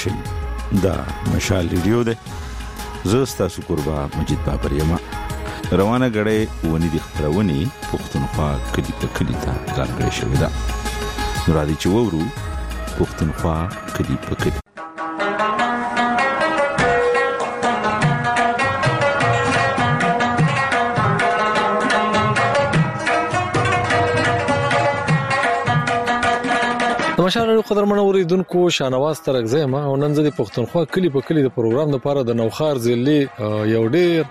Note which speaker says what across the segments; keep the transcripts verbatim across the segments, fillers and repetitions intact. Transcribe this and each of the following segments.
Speaker 1: راشئ. دا مشال ریډیو ده. زه ستاسو قربا مجید بابر یم. روانه غړې ونی د خبرونی پښتونخوا کلی په کلی ته ځانګړې شوې ده. نو راځي چې وورو پښتونخوا کلی په کلی.
Speaker 2: مشال قدرمن اوریدونکو شانواز ترغزه ما او نن زه د پښتونخوا کلی په کلی د پروګرام لپاره د نوخار ضلع یو ډیر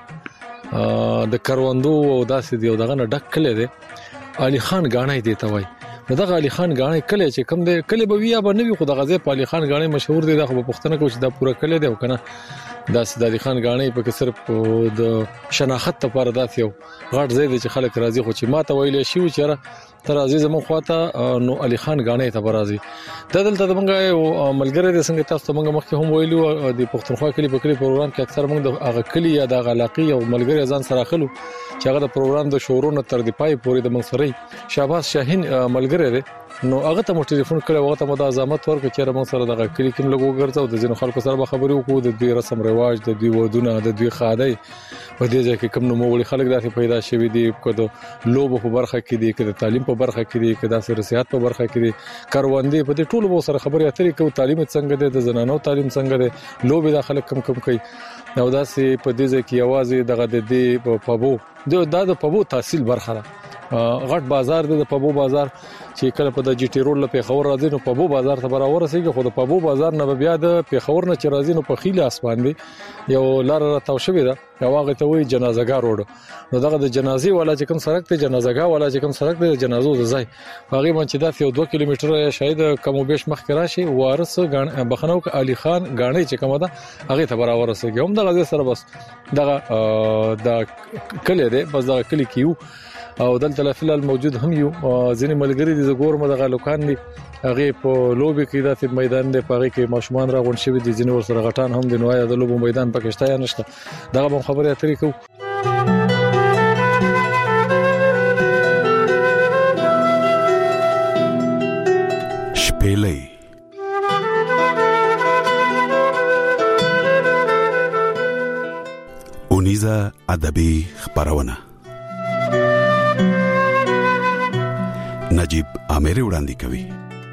Speaker 2: د کروندو او داسې دی او دغه نه ډک کلی دی. علي خان غاڼې دی ته وای. دغه علي خان غاڼې کلی چې کوم دی کلی به ویا به نوی خو دغه ځای په علي خان غاڼې مشهور دی. دغه په پښتنه کې چې دا پوره کلی دی او کنه داسې د علي خان غاڼې په کې صرف د شناخت لپاره داسې یو غټ ځای دی چې خلک راځي. خو چې ماته ویل شي چې تر عزیز مو خواته نو علي خان غاڼې ته برازي. د دلته د منګه یو ملګری د څنګه تاسو منګه مخکې هم ویلو د پښتونخوا کلی په کلی پروګرام کې اکثر موږ د هغه کلی یا د علاقې او ملګری ځان سره خلو چې هغه د پروګرام د شورونو تر دی پای پورې د منصري شهباز شاهین ملګری دی. نو هغه ته مو ټلیفون کړو هغه ته مو د ازامت ورکړ چې موږ سره د کلی کې لګو ګرځاو د ځینو خلکو سره خبرې وکړو د دوی رسم رواج د دوی ودونه د دوی خادای په دې ځکه کوم نو مو خلک داسې پیدا شوي دي کده لوب په برخه کې دي کده تعلیم په برخه کې دي کده سیاست په برخه کې دي کاروندې په دې ټولو مو سره خبرې اترې کوي. تعلیم څنګه ده د زنانو تعلیم څنګه ده لوب د خلک کم کم کوي نو داسې په دې ځکه یوازې دغه د دې په پبو د د پبو تحصیل برخه ده. غټ بازار د پبو بازار چې کله په د جی ټی روډ له پیښور راځي نو پبو بازار ته برابر رسیږي. خو د پبو بازار نه بیا د پیښور نه چې راځي نو په خیله اسمان دی یو لار راته شوې ده یو هغه ته وایي جنازګاه روډ. نو دغه د جنازي والا چې کوم سړک ته جنازګاه والا چې کوم سړک د جنازو ځای هغه باندې دا یو دوه کیلومتره یا شاید کم او بیش مخ راشي وارث غاڼ بخنو علي خان غاڼې چې کومه ده هغه ته برابر رسیږي. هم دغه سره بس دغه د کلی دی بس دغه کلی کیو او دلته فلال موجود هم یو ځینې ملګری دي زګور مدغه لوکان دي هغه په لوبي کې د میدان دی پاره کې ماشومان را غون شوی دي ځینې ور سره غټان هم دي نو یا د لوبو میدان پکشته یا نشته دغه به خبره اترې کو.
Speaker 1: شپېلې اونیزه ادبي خبرونه نجیب آمری وړاندې کوي.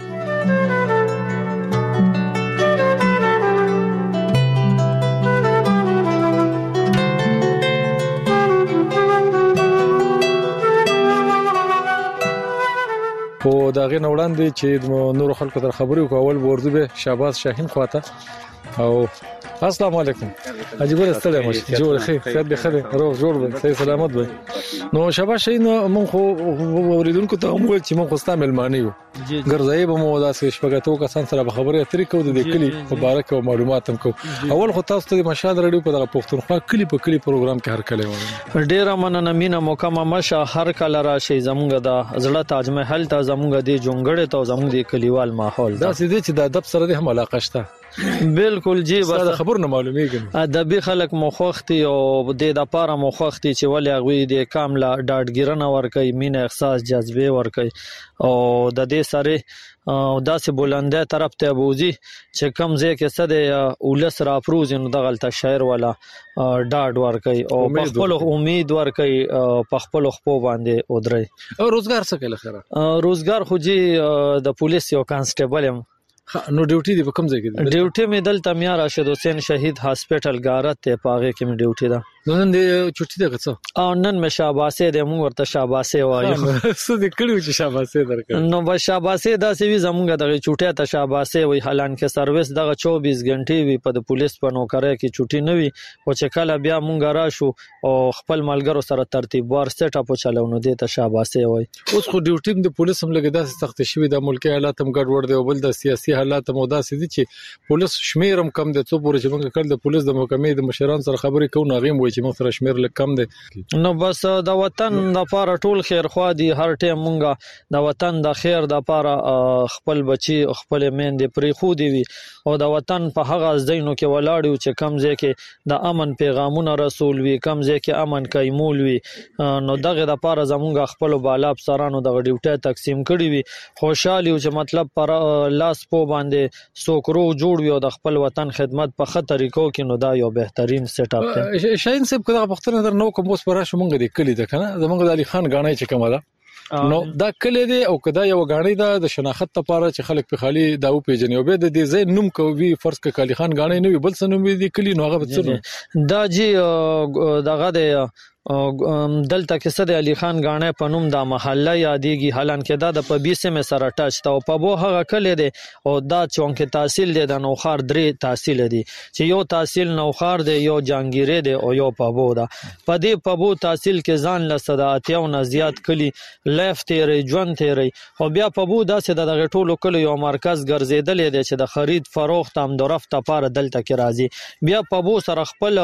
Speaker 2: په داغه وړاندې چې نور خلکو تر خبرې کول ورته به شهباز شاهین خواته او السلام علیکم عجیب ستړی مش جوړ خیر خیر به خیر روغ جوړ به صحیح سلامت به. نو شهباز شاهین مونږ خو اوریدونکو ته هم وایي چې مونږ خو ستاسو ملمانه یو ګرځي به مو داسې شپږاتو کسان سره خبرې اترې کوو د کلی مبارک او معلومات هم کوو. اول خو تاسو ته مشال رادیو په دغه پښتونخوا کلی په کلی پروګرام کې هر کله وایي
Speaker 3: ډیره مننه مینا مکمه مشه هر کله راشي زمونږ د زړه تاج محل ته زمونږ د جونګړې ته زمونږ د کلیوال ماحول
Speaker 2: دا سې چې د ادب سره د هم علاقه شته.
Speaker 3: بالکل جی بس
Speaker 2: خبر نه معلومیږي
Speaker 3: ادبي خلک مخوختي او د د پاره مخوختي چې ولې هغه د کامله ډاډګیرنه ور کوي مینه احساس جذبه ور کوي او د دې سره او داسې بلنده طرف ته بوزي چې کم ځای کې څه د ولس را پروز نو دغلت شاعر ولا ډاډ ور کوي او په خپل امید ور کوي په خپل خپل باندې ودري.
Speaker 2: او روزګار څه کوي خره
Speaker 3: روزګار خو جی د پولیس یو کانسټیبل هم
Speaker 2: نو ډیوټي دی په کوم ځای کې؟
Speaker 3: ډیوټي مې دلته میا راشد حسین شهید هاسپټل غارت ته پاغه کې مې ډیوټي ده.
Speaker 2: نو نن دې چټي ده څه
Speaker 3: او نن مې شاباسه دې موږ ورته شاباسه وایو
Speaker 2: څه دې کړیو چې شاباسه درکړ
Speaker 3: نو به شاباسه داسې وی زمونږ دغه چټه ته شاباسه وی حالان کې سرویس دغه چوبیس غنټې وی په پولیس په نوکرۍ کې چټي نه وي او چې کله بیا مونږ راشو او خپل ملګرو سره ترتیب وار سټ اپ چلونه دې ته شاباسه وای.
Speaker 2: اوس خو ډیوټي د پولیس هم لګیدا سخت شوی د ملکی حالات هم ګډ وړ دی او بل د سیاسي حالات هم داسې دي چې پولیس شمیرم کم د څو پورې چې موږ کړل د پولیس د محکمې د مشران سره خبرې کوو ناغیم وای چې موږ سره شمیر لږ کم دی.
Speaker 3: نو بس د وطن د لپاره ټول خیر خوا دي، هر ټیم مونږه د وطن د خیر د لپاره خپل بچي خپل میندې پرې خو دی وي او د وطن په هغه ځایونو کې ولاړ یو چې کم ځای کې د امن پیغامونه رسول وي، کم ځای کې امن کایمول وي. نو دغه د لپاره زمونږ خپل بالا افسرانو د ډیوټي تقسیم کړی وي. خوشاله یو چې مطلب پر لاس په باندې سوکرو جوړ وي او د خپل وطن خدمت په خطر طریقو کې، نو دا یو بهترین سیټ اپ دی.
Speaker 2: شاهین صاحب کله پښتنه در نو کوم اوس پراشه مونږ د کلی د کنه زمونږ د علي خان غاڼې چې کومه ده نو دا کلی دی او کدا یو غاڼې ده د شناخت لپاره چې خلک په خالي دا او پیژنې او به د دې ځای نوم کوي فرض ک علي خان غاڼې نه وي بل څه نوم دی کلی نو هغه بڅ
Speaker 3: دا جی دغه د دلته کې صد علي خان غاڼې په نوم د محله یادېږي، حالانکه دا د په بیسه مې سره ټاچ تا او په بو هغه کلی دی او دا چونکه تحصیل دی د نوخار درې تحصیل دی چې یو تحصیل نوخار دی، یو جانګيره دی او یو په بو دا. په دې په بو تحصیل کې ځان له صداتیو نه زیات کلی لیف تیرې ژوند تیرې او بیا په بو داسې د دغه ټولو کلی یو مرکز ګرځیدل دی چې د خرید فروخت هم درفت لپاره دلته کې راځي. بیا په بو سره خپل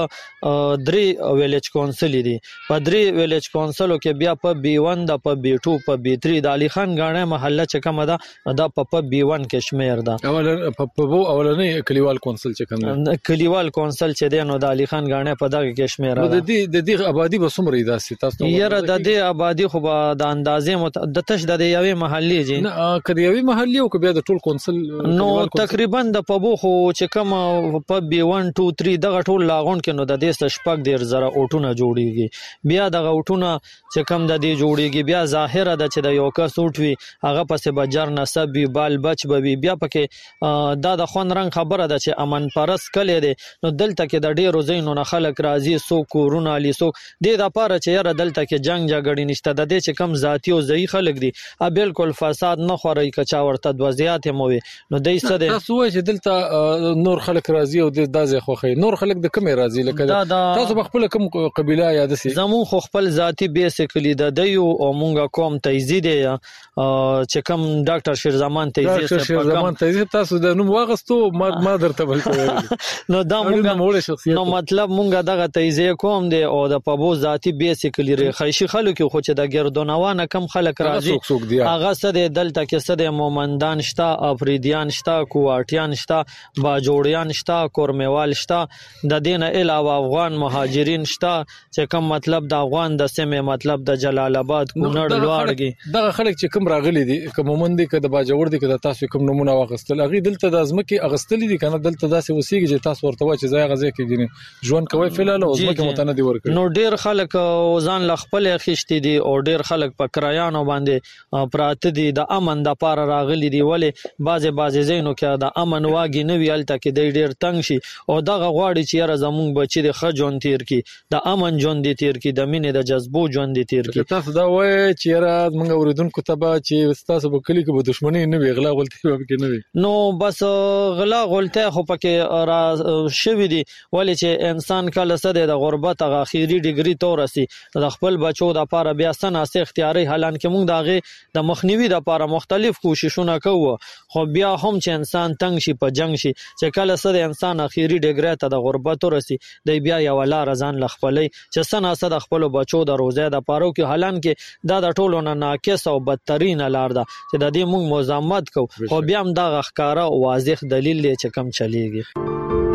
Speaker 3: درې ویلیج کونسل دی، په درې ویلیج کونسلو کې بیا په بی ون د په بی ټو په بی تری د علي خان غاڼې محله چې کومه ده دا په په بی ون کې شمیر ده.
Speaker 2: اول په بو اولنې کلیوال کونسل چې کوم ده
Speaker 3: کلیوال کونسل چې دی نو د علي خان غاڼې په دغه کې شمیر ده.
Speaker 2: د دې د دې آبادی به څومره داسې تاسو
Speaker 3: یره د دې آبادی خو به د اندازې د تش د یوې محلې جی
Speaker 2: نه کړي یوې محلې او که بیا د ټول کونسل
Speaker 3: نو تقریبا د په بو خو چې کوم په بی ون ټو تری دغه ټول لاغون کې نو د دې شپږ ډیر زره اوټونه جوړیږي. بیا د غوټونه چې کم د دې جوړیږي بیا ظاهره ده چې د یو کس اوټ وي هغه پسې بجر نسب وي بال بچ به وي بیا پکې دا د خون رنگ خبره ده چې امن پرس کلی دی. نو دلته کې د ډیرو ځایونو نه خلک راځي سو کورونه لي سو د د پاره چې یاره دلته کې جنگ جګړې نشته د دې چې کم ذاتی او ځای خلک دي ا بالکل فساد نه خوري کچا ورته د وضعیت هم وي. نو دای څه ده
Speaker 2: تاسو وایي چې دلته نور خلک راځي او د دازې خوخي نور خلک د کومه راځي لکه تاسو خپل کوم قبيله یاد سي
Speaker 3: زمون خو خپل ذاتی بیسیکلی د دیو او مونږه کوم تیزی دی چې کوم ډاکټر شیرزمان تیزی
Speaker 2: ډاکټر شیرزمان تیزی تاسو د نوم واغستو ما ما درته بل
Speaker 3: نو دا مونږه نو مطلب مونږه دغه تیزی کوم دی او د پبو ذاتی بیسیکلی خیشي خلکو کې خو چې د ګردونوانه کم خلک راځي هغه سده دلته کې سده مومندان شتا افریدیان شتا کوارټیان شتا باجوړیان شتا کورمیوال شتا د دین علاوه افغان مهاجرین شتا چې کوم مطلب د افغان د سیمه مطلب د جلال آباد کونړ لوړګي
Speaker 2: دغه خلک چې کوم راغلي دي کوم مومند کې د باجوړ دي کې تاسو کوم نمونه واغستل اغي دلته د ازمکه اغستل دي کنه دلته داسې وسیږي چې تاسو ورته وای چې ځای غزه کې ګینه ژوند کوي فلال او ازمکه متندي ورکړي.
Speaker 3: نو ډیر خلک ځان لخپل خشتي دي او ډیر خلک په کرایانو باندې پراته دي د امن د پاره راغلي دي ولې بازه بازه زینو کې د امن واګي نه ویلته کې د ډیر تنگ شي او دغه غواړي چې را زمونږ بچي د خجون تیر کی د امن جون دي تیر کی د مینې د جذبو ژوند دي تیر کی.
Speaker 2: تاسو دا وای چې را موږ اوریدونکو ته به چې تاسو په کلی کې به دښمنی نه وي غلا غلطي به کې نه وي
Speaker 3: نو بس غلا غلطه خو پکې را شوې دي ولې چې انسان کله سده د غربت غ اخیری ډیګری تورسي د خپل بچو د لپاره بیا سناسه اختیاري حالانکه موږ دغه د مخنیوي د لپاره مختلف کوششونه کوو خو بیا هم چې انسان تنگ شي په جنگ شي چې کله سده انسان اخیری ډیګری ته د غربت تورسي د بیا یو لار ځان لخپلې چې سناسه د خپل بچو د روزه د پاره کې حالانکه دا د ټولو نه ناقص او بدترین لار ده چې د دې موږ مزامت کو خو بیا هم دا ښکارا واضح دلیل دی چې کم چلیږي.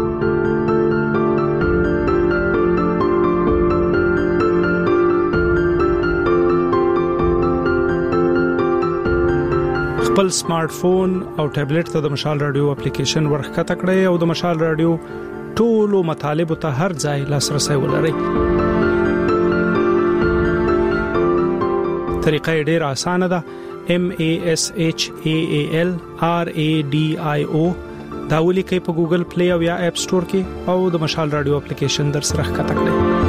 Speaker 4: خپل سمارټ فون او ټابلیټ ته د مشال رادیو اپلیکیشن ورخته کړئ او د مشال رادیو ټولو مطالب ته هر ځای لاسرسي ولرئ. طریقه ډیره اسانه ده M A S H A A L R A D I O دا ولیکئ په ګوګل پلی او یا اپ سٹور کې او د مشال رادیو اپلیکیشن در سره ښکته کړئ.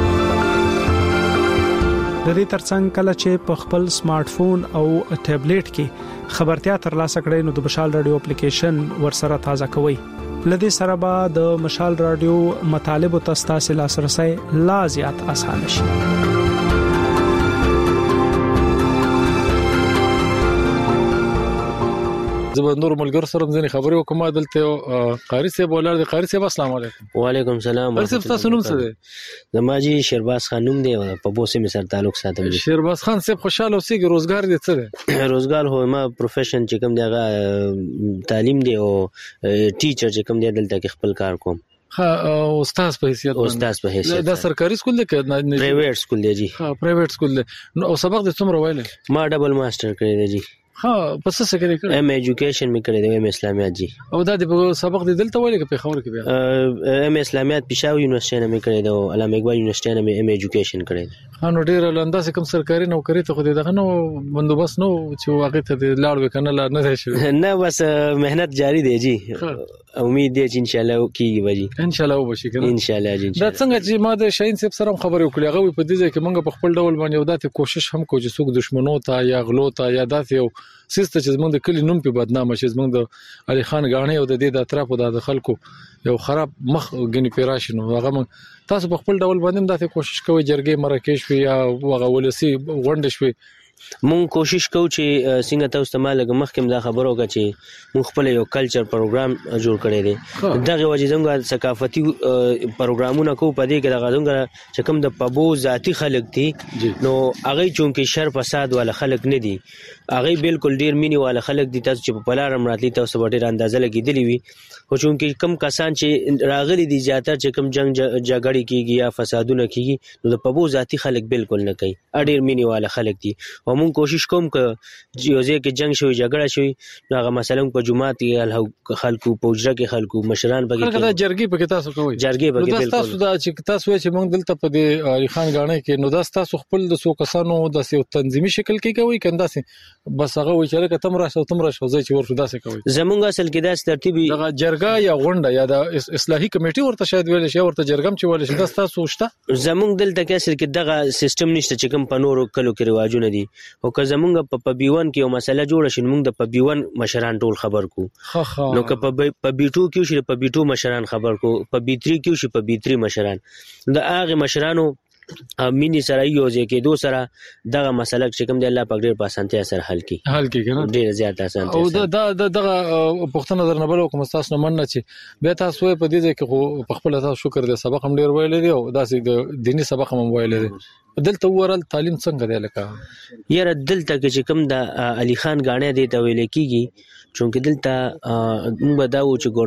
Speaker 4: د دې ترڅنګ کله چې په خپل سمارټ فون او ټابلیټ کې خبرتیا ترلاسه کړئ نو د مشال رادیو اپلیکیشن ورسره تازه کوئ. لدې سره به د مشال رادیو مطالب او تاسو لاسرسي لا زیات اسانه شي.
Speaker 2: زه نور ملګر سره ځنې خبرې وکم دلته قاری صاحب ولر د قاری صاحب السلام علیکم.
Speaker 5: وعلیکم السلام.
Speaker 2: قاری صاحب تاسو نوم څه دی؟
Speaker 5: زماجی شیرباز خان نوم دی او په بوسه می سره تعلق ساتم.
Speaker 2: شیرباز خان صاحب خوشاله اوسئ روزګار دې څه دی؟
Speaker 5: روزګار هو ما پروفیشن چې کوم دی هغه تعلیم دی او ټیچر چې کوم دی دلته کې خپل کار کوم.
Speaker 2: ها استاد په حیثیت
Speaker 5: استاد په حیثیت
Speaker 2: دا سرکاري سکول دی که
Speaker 5: پرایویټ سکول دی جی؟
Speaker 2: ها پرایویټ سکول دی. نو سبق دې څومره ویلې؟
Speaker 5: ما ډبل ماستر کړی دی جی.
Speaker 2: ها پس څه کړی کړی؟
Speaker 5: ایم ایجوکیشن می کړی دی ایم اسلامیات جی.
Speaker 2: او دا د سبق دې دلته ویلې که په خبر کې بیا؟
Speaker 5: ایم اسلامیات پېښور یونیورسيټي نه می کړی دی او علامه اقبال یونیورسيټي نه می ایم ایجوکیشن کړی دی.
Speaker 2: ها نو ډیر لاندې کوم سرکاري نوکری ته خو دې دغه نو بندوبست نو چې واقع ته لاړ وکنه لا نه شي.
Speaker 5: نه بس مهنت جاری دی جی. امید دی چې ان شاء الله کیږي وجي.
Speaker 2: ان شاء الله وبشي کنه
Speaker 5: ان شاء الله جی.
Speaker 2: دا څنګه چې ما د شاهین صاحب سره خبرې وکړې هغه په دې ځای کې موږ په خپل ډول باندې یو داسې کوشش هم کوو چې څوک دشمنو ته یا غلو ته یا داسې یو سیسته چې موږ د کلی نوم په بدنامه شي موږ د علي خان غاڼې او د دې د اطرافو د خلکو یو خراب مخ غني پیراشنو هغه موږ تاسو په خپل ډول باندې داسې کوشش کوئ جرګې مرکه شوي یا هغه ولسی غونډه شوي.
Speaker 5: مونږ کوشش کوو چې څنګه تاسو ته مالګه مخکې دا خبرو کا چې مونږ خپل یو کلچر پروګرام جوړ کړی دی دغه وجه څنګه ثقافتي پروګرامونه کوو په دې کې دغه څنګه چې کوم د پبو ذاتی خلک دي نو هغه چونکه شر فساد ولا خلک نه دي هغه بالکل ډیر مینی ولا خلک دي تاسو چې په پلار مراتلی تاسو ډیر اندازه لګیدلی وي خو چونکه کم کسان چې راغلي دي زیاتره چې کم جنگ جګړې کیږي یا فسادونه کیږي نو د پبو ذاتی خلک بالکل نه کوي ډیر مینی ولا خلک دي. مونږ کوشش کوم ک یوځه کې جنگ شوی جګړه شوی نو هغه مثلا په جمعات کې خلکو پوجره کې خلکو مشران بګی
Speaker 2: کې دا جرګي په کې تاسو کوي
Speaker 5: جرګي بګی بالکل
Speaker 2: تاسو دا چې تاسو چې مونږ دلته په دې علي خان غاڼې کې نو دا تاسو خپل د سو کسانو د سیو تنظیمي شکل کې کوي کنده سي بس هغه وی چې کتم راشه تم راشه ځای چې ورته داسې کوي.
Speaker 5: زمونږ اصل کې دا ترتیبي
Speaker 2: دا جرګه یا غونډه یا د اصلاحي کمیټي ورته شاید ویل شي ورته جرګم چې ویل شي دا تاسو شته.
Speaker 5: زمونږ دلته کې اصل کې دغه سیستم نشته چې کوم په نورو کلو کې رواجونه دي او که زمونږ په پبیون کې یو مسله جوړه شي موږ د پبیون مشران ټول خبر کو نو که په بیټو کې شي په بیټو مشران خبر کو په بیتری کې شي په بیتری مشران د هغه مشرانو مینی سره یو ځکه دو سره دغه مسله چې کوم دی الله پاک ډیر په اسانتیا سره حل کی
Speaker 2: حل کی کنه
Speaker 5: ډیر زیات اسانتیا
Speaker 2: او دا دغه پښتنه نظر نه بل کوم تاسو نه مننه چې به تاسو په دې ځکه خو په خپل تاسو شکر دې سبق هم ډیر ویل دي او داسې د دینی سبق هم ویل دي. دلته ورل تعلیم څنګه دی لکه
Speaker 5: یاره دلته کې چې کوم د علي خان غاڼې دی ته ویل کیږي چونکه دلته موږ دا و چې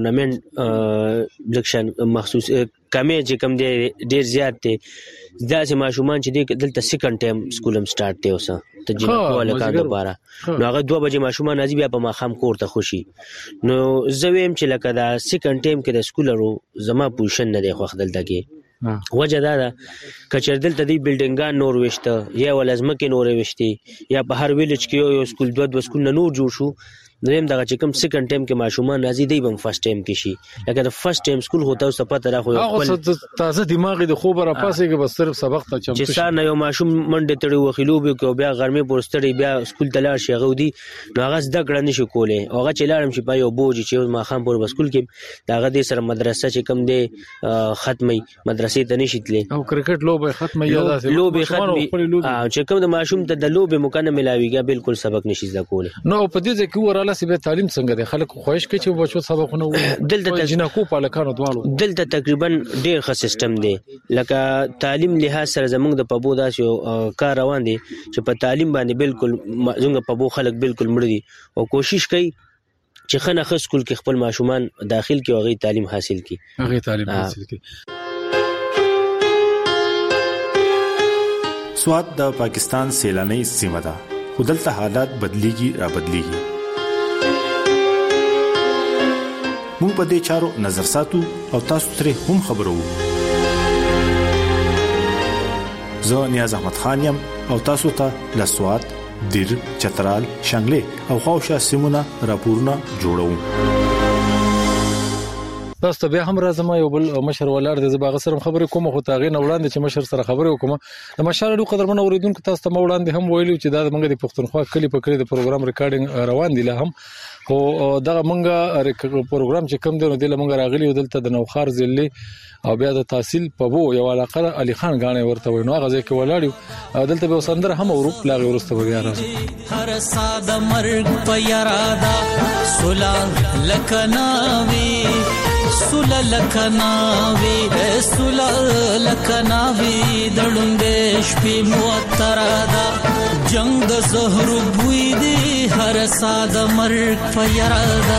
Speaker 5: ګورنمنت الیکشن مخصوص کمې چې کوم دی ډیر زیات دی دا چې ماشومان چې دی دلته سیکنډ ټایم سکول هم سٹارټ دی اوسه ته جنکو الکان لپاره نو هغه دوه بجې ماشومان راځي بیا په ماخام کور ته خوشي نو زه ویم چې لکه دا سیکنډ ټایم کې د سکولرو زما پوزیشن نه دی خو دلته کې وجه دا ده کچر دلته دی بلډینګان نور وشته یا ولازمکه نور وشتي یا په هر ویلج کې یو سکول دوه دوه سکول نور جوړ شو نیم دغه چې کوم سیکنډ ټایم کې ماشومان راځي دی بم فرست ټایم کې شي لکه د فرست ټایم سکول هوته او پته را خو
Speaker 2: خپل تازه دماغ د خوب را پاسه کې بس صرف سبق ته چمتو
Speaker 5: چې سار نه یو ماشوم منډه تړي وخیلو به کو بیا غرمه پورستړي بیا سکول ته لاړ شي غودي نو هغه زده کړه نشي کوله هغه چې لاړم شي په یو بوج چې ما خام پور سکول کې داغه د سره مدرسه چې کم دی ختمي مدرسې ته نشي تللی
Speaker 2: او کرکټ لوبه ختمي یا داسې
Speaker 5: لوبه ختمي چې کوم د ماشوم ته د لوبه مکنه ملاويږي بالکل سبق نشي زده کوله
Speaker 2: نو په دې ځکه وراله سي به تعلیم څنګه دی خلک خوښ کوي چې بچو سبقونه وایي
Speaker 5: دلته
Speaker 2: جنکو په لکانو دوالو
Speaker 5: دلته تقریبا ډیر ښه سیستم دی لکه تعلیم لحاظ سره زمونږ د پبو داسې کار روان دي چې په تعلیم باندې بالکل زمونږ پبو خلک بالکل مړ دي او کوشش کوي چې خنه خ سکول کې خپل ماشومان داخل کې او غي تعلیم حاصل کړي
Speaker 2: هغه تعلیم حاصل کړي.
Speaker 6: سواد د پاکستان سیلاني سیمه ده خو دلته حالات بدليږي را بدليږي مونږ په دې چارو نظر ساتو او تاسو ترې هم خبرو. زه نیاز احمد خان یم او تاسو ته له سواد دیر چترال شانګلې او خواوشا سیمونه راپورونه جوړوم.
Speaker 2: تاسو ته بیا هم راځم یو بل مشر ولر د زباغه سره خبرې کوم خو تاغې نه وړاندې چې مشر سره خبرې وکم د مشال ډو قدرمن اوریدونکو تاسو ته وړاندې هم ویلو چې دا موږ د پښتونخوا کلی په کلی د پروګرام ریکارډینګ روان دي له هم خو دا موږ پروګرام چې کم دی نو د موږ راغلی دلته د نوخار ضلع او بیا د تحصیل په وو یو علاقه علي خان غاڼه ورته وینو هغه ځکه ولاړو دلته به وسندر هم اورو لاغه ورسته بیا راځو
Speaker 7: هر ساده مرګ په یارادا سولا لکناوي سولا لکناوي سولا لکناوي دړندې شپې موترادا جنگ د زهر بوې دي هر ساده مرګ په یارادا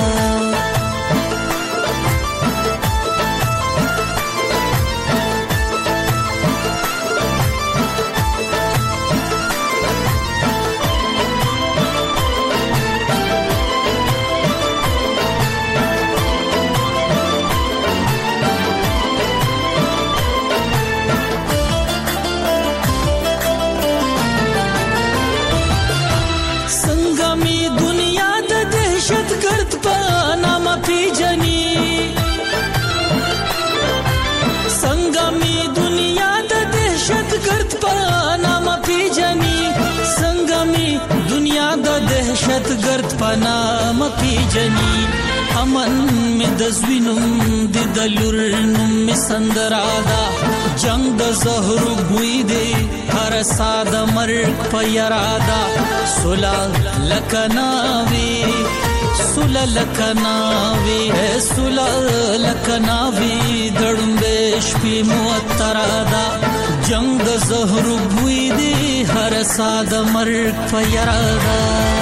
Speaker 7: دهشتګرد پنام پیجنی امن می د زوینم د دلور نوم می سندرادا جنگ د زهر بوې دی هر ساده مرګ په یارادا سولا لکناوي سولا لکناوي سولا لکناوي دړمبې شپې موترادا جنگ د زهر بوې دی هر ساده مرګ په یارادا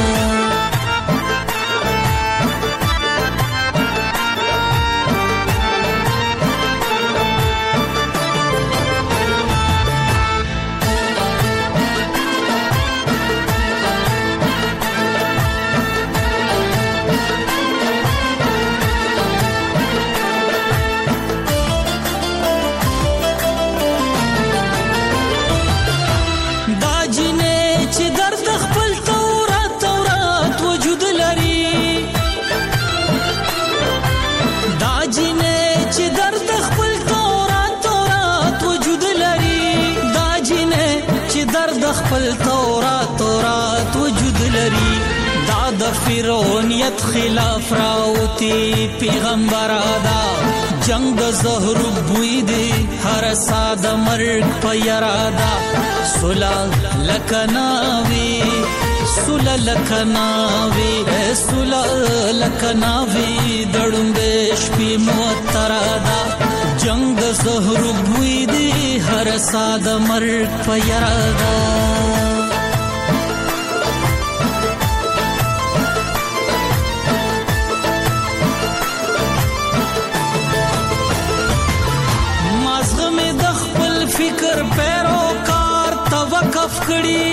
Speaker 7: خپل تورات تورات وجود لري دا د فرعونیت خلاف راوتی پیغمبر ادا جنگ د زهر بوې دی هر ساده مرګ په یارادا سولا لکناوي سولا لکناوي سولا لکناوي دړمبې شپې موترادا جنگ د زهر بوې دی هر ساده مرګ په یارادا مازغه مې د خپل فکر پیروکار توقف کړي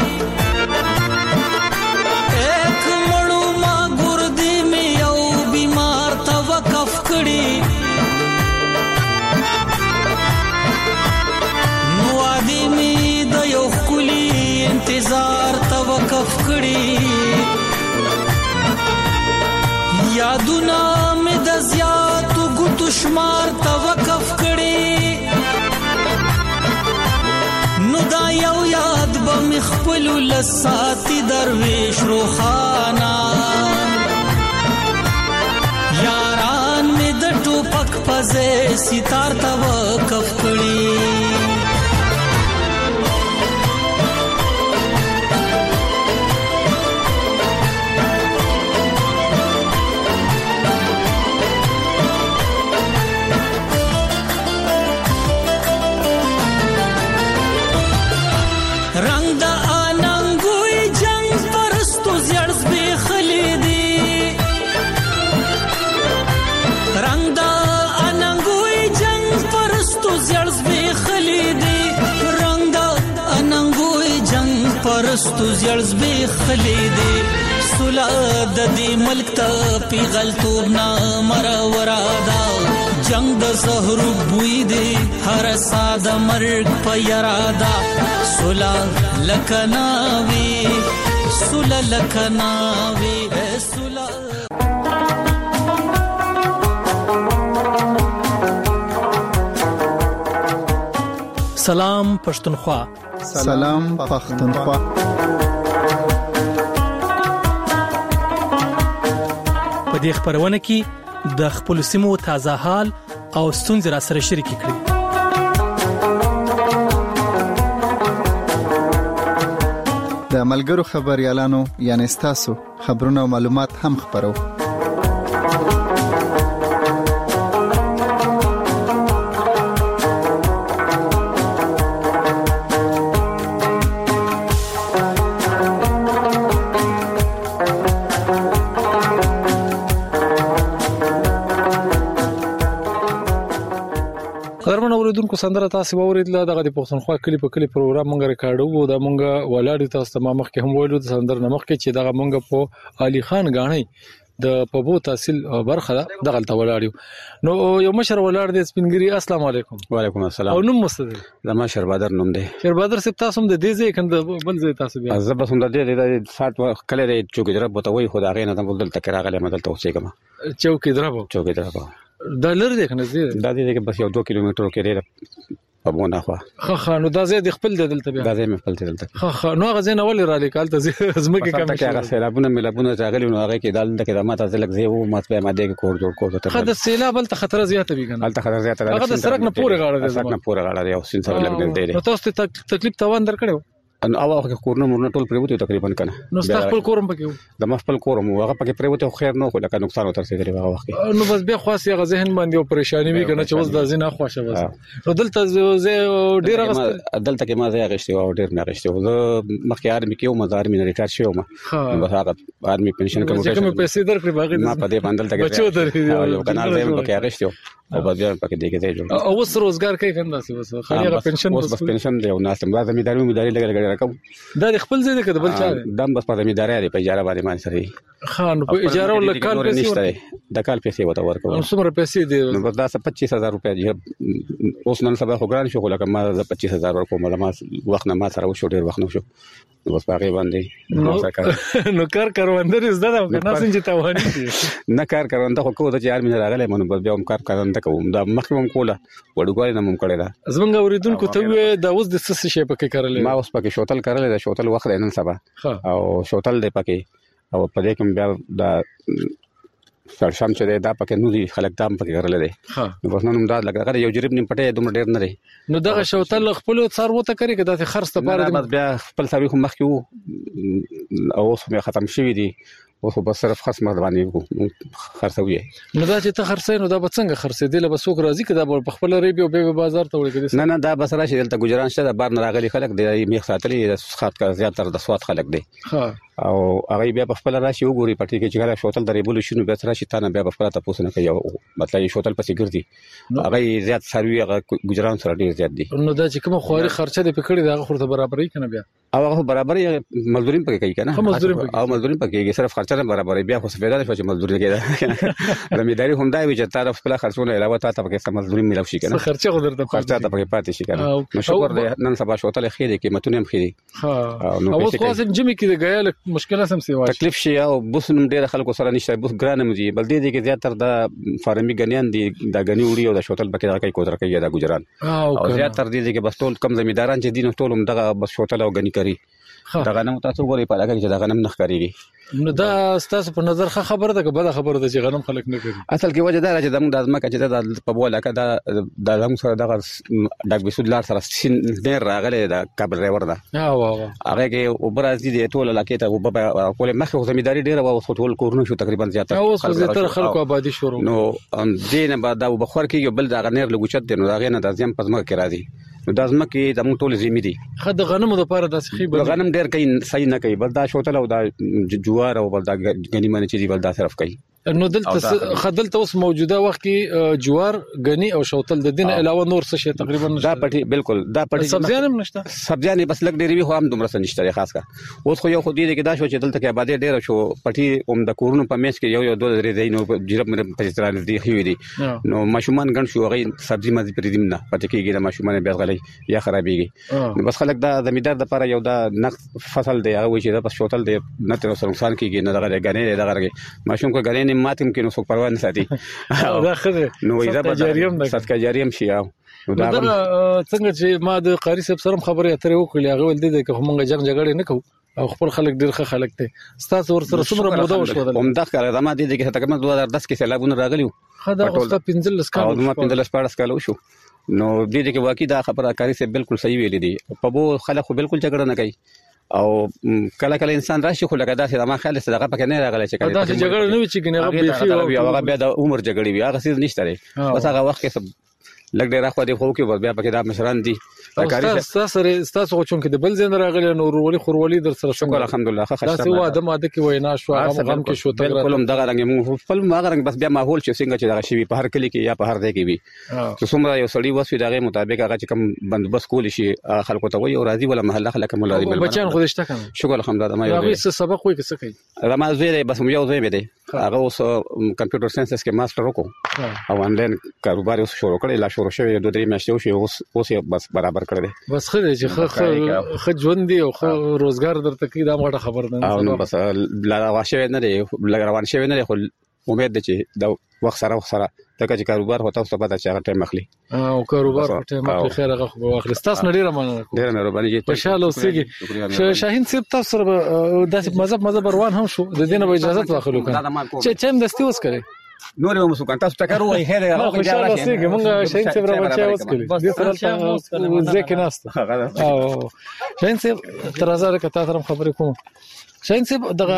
Speaker 7: ایک مړو ما ګردي مې یو بیمار توقف کړي انتظار توقف کړي یادونه مې د زیاتو ګوتو شمار توقف کړي نو دا یو یاد به مې خپل لساتي درویش روخانا یاران مې د ټوپک پځې ستار توقف کړي پرستو زړز به خلیدې سولا د دې ملک ته پیغلتوب نا مرورادا جنگ د زهر بوې دی هر ساده مرګ په یارادا سولا لکناوي سولا لکناوي سولا
Speaker 8: سلام پښتونخوا.
Speaker 9: سلام پښتونخوا.
Speaker 8: په دې خبرونه کې د خپل سیمو تازه حال او ستونزې را سره شریک کړئ.
Speaker 9: د ملګرو خبريالانو یعنی تاسو خبرونه او معلومات هم خبرو.
Speaker 2: اوریدونکو سندره تاسو اوریدله دغه د پښتونخوا کلی په کلی پروګرام مونږ ریکارډو او د مونږ ولاړی تاسو ته مخکې هم ویلو د سندره نمخکې چې دغه مونږ په علي خان غاڼي د پبو تحصیل برخه دغه ته ولاړیو. نو یو مشر ولاړ دی سپینګری. السلام علیکم.
Speaker 10: وعلیکم السلام.
Speaker 2: او نوم مستد
Speaker 10: زما شربادر نوم دی.
Speaker 2: شربادر سپ تاسو هم د دې ځای کنده بل ځای تاسو بیا
Speaker 10: زه به هم د دې د سات کله د چوکې درب بوتوي خو دا غینه د بدل تکراغله مدل توسې کما
Speaker 2: چوکې درب
Speaker 10: چوکې درب
Speaker 2: دا لر دی کنه زی
Speaker 10: دا دې کې بس یو دوه کیلومتر کې دی په مونږه خو
Speaker 2: خه خه نو دا زی د خپل دلته بیا
Speaker 10: دا زی مې خپل دلته
Speaker 2: خه خه نو هغه زین اول را لیکال ته زمکه کم
Speaker 10: شي هغه سیلابونه ملابونه راغلي نو هغه کې دال د خدمات ازلک زی وو مات به ماده کې کور جوړ کوو ته
Speaker 2: خه د سیلاب بل ته خطر زیات وي کنه
Speaker 10: بل ته خطر زیات
Speaker 2: هغه د سرک نه پورې غاړه دی
Speaker 10: سرک نه پورې غاړه دی او سین سره لګ دی
Speaker 2: نو تاسو ته تکلیف توان درکړو
Speaker 10: ان او هغه کورونه مورنه ټول پریوته تقریبا کنه
Speaker 2: نو خپل کورم پکې
Speaker 10: د خپل کورم هغه پکې پریوته خیر نه خو لکه نقصان وتر سي دی هغه وخت
Speaker 2: نو بس بیا خاص هغه ذهن باندې او پریشانی وی کنه چې اوس د زینه خوښه وځي نو دلته زه ډیر غست
Speaker 10: دلته کې ما زه غشتي او ډیر نه غشتي زه مخکې ارمي کې او مزار مې ریټایر شوم بس هغه ارمي پنشن کوم
Speaker 2: چې کوم پیسې درکړي باغې
Speaker 10: ما په دې باندې دلته
Speaker 2: بچو درې
Speaker 10: یو کنال دې پکې غشتي او بیا پکې دې کې ځای جوړ
Speaker 2: او اوس روزګار کوي کنده سی بس خالي هغه پنشن
Speaker 10: بس پنشن دی او ناس ما زمینداری زمینداری لګل لګل راکم
Speaker 2: دا خپل ځای کې بل چا
Speaker 10: دم بس په زمینداری دی په اجاره باندې مان سره
Speaker 2: خان په اجاره ول کال پیسې
Speaker 10: د کال پیسې وته ورکو
Speaker 2: نو څومره پیسې دی
Speaker 10: نو بس دا پچیس هزار روپیا دی اوس نن سبا خو ګران شو لکه ما پچیس هزار ورکو ما وخت نه ما سره وشو ډیر وخت نو شو بس باغې باندې
Speaker 2: نو کار کاروندر زده دا کنه څنګه تاوانی
Speaker 10: نه کار کارونده خو کو د چار مې راغله مونږ بس بیا هم کار کارونده کوم دا مخکوم کوله وړوګوالي نه مم کړی دا
Speaker 2: زمونږ اوریدونکو ته د اوس د سس شي پکې کارلې
Speaker 10: ما اوس پکې شوتل کارلې دا شوتل وخت نن سبا او شوتل دې پکې او په دې کې بیا دا سرشم چې دا پکې نو دي خلک دام پکې کارلې دي نو بس نن دا لګا یو جریب نیم پټه دومره ډیر نه لري
Speaker 2: نو دغه شوتل خپل څار وته کوي کدا چې خرڅ ته پاره
Speaker 10: بیا خپل سوي خو مخ کې او اوس مې ختم شوی دي او خو بس صرف خاص مردواني خرڅوي
Speaker 2: نو دا چې ته خرڅې نو دا به څنګه خرڅې دی له بسوک راځي کدا په خپل ریبي او به بازار ته وړي کړي
Speaker 10: نه نه دا بس راشي دلته ګجران شته د بار نه راغلي خلک د میخ ساتلي د خاط کا زیات تر د سواد خلک دي
Speaker 2: ها
Speaker 10: او هغه بیا په خپل راشي وګوري پټي کې چې ګره شوتل د ریبل شنو به راشي تا نه بیا په خپل تاسو نه کوي مطلب شوتل پسې ګرځي هغه زیات سروي هغه ګجران سره ډیر زیات دي
Speaker 2: نو دا چې کوم خواري خرچه دي پکړي دا خورته برابرې کنه بیا
Speaker 10: او هغه برابرې مزدوري پکې کوي کنه
Speaker 2: او مزدوري
Speaker 10: پکې صرف خرچه نه برابرې بیا خو سفیدا شو چې مزدوري کوي زمینداری هم دا وي چې تعرف خپل خرڅونه علاوه تا ته پکې مزدوري ملو شي کنه
Speaker 2: خرچه خو درته
Speaker 10: خرچه ته پکې پاتې شي کنه نو شکر دې نن سبا شوتل خېری قیمتونه هم خېری
Speaker 2: ها او اوس خاص جمی کې د غیال مشکله سم سی
Speaker 10: تکلیف شي او بوس نم ډېر خلکو سره نشته بوس ګرانه مزي بل دې دې کې زیات تر د فارمي غنیان دي د غنی وړي او د شوتل پکې راکې کوتر کوي دا ګجران او زیات تر دې کې بس ټول کم زمینداران چې دین ټول هم دغه بس شوتل او غنی کوي دا غنم تاسو غوړي په لګي چې دا غنم نخ کوي
Speaker 2: نو دا ستاسو په نظر ښه خبره ده که بده خبره ده چې غنم خلک نه کوي
Speaker 10: اصل کې وجه دا چې دمو د ازمکه چې دا په بوله کې دا د زمو سره دغه ډاک بسود لار سره سین ډیر راغله دا کابل ریور ده
Speaker 2: ها واه
Speaker 10: هغه کې او برازي دي ټول لکه ته په مخه زمینداری ډیر او ټول کورونه شو تقریبا زیاته
Speaker 2: او زیاتره خلکو آبادی شروع
Speaker 10: نو دینه بعد دا بخور کې یو بل دا غنیر لګوچت دي نو دا غنه د ځم پزما کې راځي نو د ازمکه د مو ټول زمي دي
Speaker 2: خه د غنمو لپاره د سخي
Speaker 10: بل غنم ډیر کوي صحیح نه کوي بل دا شوتل او دا جوار او بل دا غنی منه چې دی بل دا صرف کوي
Speaker 2: نو دلته خدلته اوس موجوده وخت کې جوار غنی او شوتل د دین علاوه نور څه شي تقریبا
Speaker 10: دا پټي بالکل دا پټي
Speaker 2: سبزیان هم نشته
Speaker 10: سبزیان بس لګ ډیری وي خو هم دومره نشته خاص کا اوس خو یو خو دې کې دا شو چې دلته کې آبادی ډیر شو پټي اوم د کورونو په میش کې یو یو دوه درې دینو جرب مې په ستران دي خو دي نو ماشومان ګن شو غي سبزي مزي پر دې نه پټي کېږي د ماشومان بیا غلي یا خرابېږي نو بس خلک دا زمیندار د لپاره یو دا نقص فصل دی هغه چې دا بس شوتل دی نه تر سره نقصان کېږي نه دغه غنې دغه ماشوم کو غنې ماتم کې نو څوک پروا نه ساتي
Speaker 2: دا خره
Speaker 10: نو دا صدقه جاریه شي
Speaker 2: دا څنګه چې ما د قاری صاحب سره خبرې اترې وکړې هغه ول دي چې موږ جنگ جګړه نه کوو او خپل خلک ډیر ښه خلک دي ستاسو ور سره څومره موده وشو
Speaker 10: هم دا کار زما دي چې تقریبا دوه هزار دس کې سیلابونه راغلیو
Speaker 2: خدا اوسه پنځل لسکا
Speaker 10: او ما پنځل لسپاړس کال وشو نو دې دې کې واقعي دا خبره کاری سه بالکل صحیح ویلې دي په بو خلک خو بالکل جګړه نه کوي او کله کله انسان راشي خو لکه دا چې ما خیال صدقه پکې نه راغلی چې
Speaker 2: دا چې جګړه نه وي چې کنه هغه بيخي
Speaker 10: او هغه بیا د عمر جګړې وي هغه څه نشته لري بس هغه وخت کې لګ ډیر اخو دی خو کې بیا پکې دا مشران دي
Speaker 2: تاسو سره تاسو خو چې د بل زین راغلی نو ورولي خورولي در سره
Speaker 10: شکر الحمدلله ښه
Speaker 2: خاصه دا ادم اده کې وینا شو هغه غم کې شو
Speaker 10: ته بالکل دغه رنګ مو خپل ما رنګ بس بیا ماحول چې څنګه چې دغه شی په هر کلی کې یا په هر ځای کې وي چې څومره یو سړی وسوي دغه مطابق هغه چې کوم بندوبست کول شي خلکو ته وي او راضي ولا محله خلک مولاري بل
Speaker 2: بچان خو دشته کنه
Speaker 10: شکر الحمدلله ما یو
Speaker 2: څه سبق وای څه کوي
Speaker 10: را ما زه بس یو ځای مې دی هغه اوس کمپیوټر ساينس کې ماستر وکړ او انلاین کاروبار اوس شروع کړی لا شروع شوی دوه درې میاشتې وشي اوس اوس بس برابر کړی
Speaker 2: بس خو چې خو خو ژوند دی او خو روزګار درته کې دا موټه خبر نه
Speaker 10: او نو بس لا واشه نه دی روان شوی نه دی خو امید ده چې دا وخت سره وخت سره دا چې کاروبار هوتا اوس په دا چې هغه ټایم اخلي
Speaker 2: او کاروبار په ټایم اخلي خیر هغه خو واخلي تاسو ډیره مننه
Speaker 10: ډیره مهرباني جی
Speaker 2: خوشاله اوسئ شاهین صاحب تاسو سره د مذهب مذهب روان هم شو د دینه به اجازه واخلو کنه چې چم دستي اوس کړي
Speaker 10: نور هم سو کنه تاسو ټکر وای هره هغه
Speaker 2: خوشاله اوسئ موږ شاهین صاحب را بچا اوس کړي د سره ځکه ناست او شاهین صاحب تر ازاره کته تر خبرې کوم شاهین صاحب دغه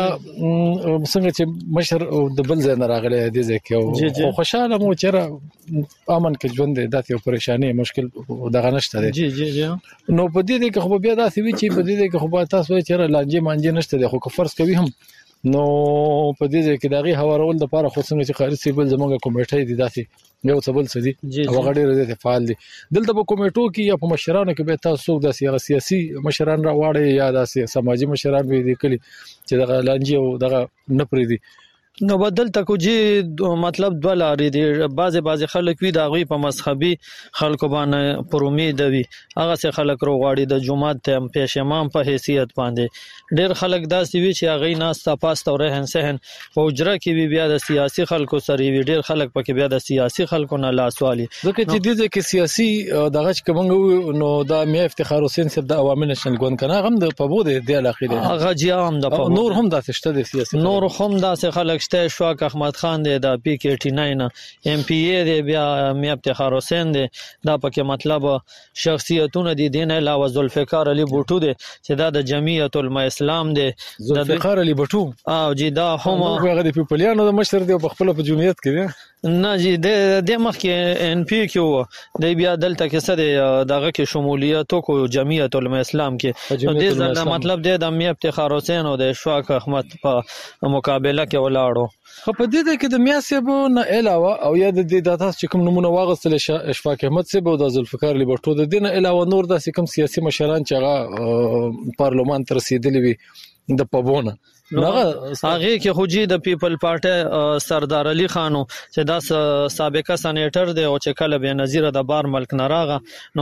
Speaker 2: څنګه چې مشر د بل ځای نه راغلی دی ځکه او خوشاله مو چیرې امن کې ژوند دی داتې پریشانی مشکل دغه نشته دی
Speaker 3: جی جی جی
Speaker 2: نو په دې کې خو بیا داسې وی چې په دې کې خو تاسو چیرې لانجې مانجې نشته دی خو فرض کوي هم نو په دې کې دغه هوارول د لپاره خو څنګه چې خارجي سیبل زموږه کمیټه دي داسې یو څه بل څه دي او غړي رده فعال دي دلته په کمیټو کې یا په مشرانو کې به تاسو د سیاسي مشران راوړي یا د سماجی مشران وي دي کلی چې دغه لانجې او دغه نپری دي
Speaker 3: نو بدل تکو جی مطلب دوه لارې دي بعضی بعضی خلک وی دا غوي په مذهبي خلکو باندې پر امید وي هغه څه خلک روغاړي د جمعات ته پیش امام په حیثیت باندې ډېر خلک داسې وی چې هغه نه استپاست او رهن سهن فوجره کې وی بیا د سیاسي خلکو سره وی ډېر خلک پکې بیا د سیاسي خلکو نه لاسوالي
Speaker 2: ځکه چې د دې کې سیاسي دغه چې کومه نو دا مې افتخار حسین صاحب د عوامي نشنل ګون کنه هم د پبوده د علاقې دي
Speaker 3: هغه جی هم د
Speaker 2: نور هم داسې شته د سیاسي
Speaker 3: نور هم داسې خلک شته شواک احمد خان دی د پی کې اټی ناین ایم پی ای دی بیا مې افتخار حسین دی دا پکې مطلب شخصیتونه دي دین علاوه ذوالفقار علی بوټو دی چې دا د جمعیت العلماء اسلام دی
Speaker 2: ذوالفقار علی بوټو
Speaker 3: او جی دا هم
Speaker 2: هغه د پیپلیانو د مشر دی په خپل په جمعیت کې دی
Speaker 3: نه جی د د مخ کې ان پی کې دی بیا دلته کې څه دی دغه کې شمولیت کو جمعیت العلماء اسلام کې نو دې دا مطلب دی د مې افتخار حسین او د شواک احمد په مقابله کې ولاړو
Speaker 2: خو په دې کې د میاسب نه علاوه او یا د دې د تاسو کوم نمونه واغستل اشفاق احمد صاحب او د ذوالفقار علی بوټو د دین علاوه نور د کوم سیاسي مشران چې هغه پارلمان ته رسیدلی وي د پبونه
Speaker 3: هغه هغه کې خوجی د پیپل پارټي سردار علي خانو چې دا سابقه سېنیټر دی او چې کله به نظیر د بار ملک نراغه نو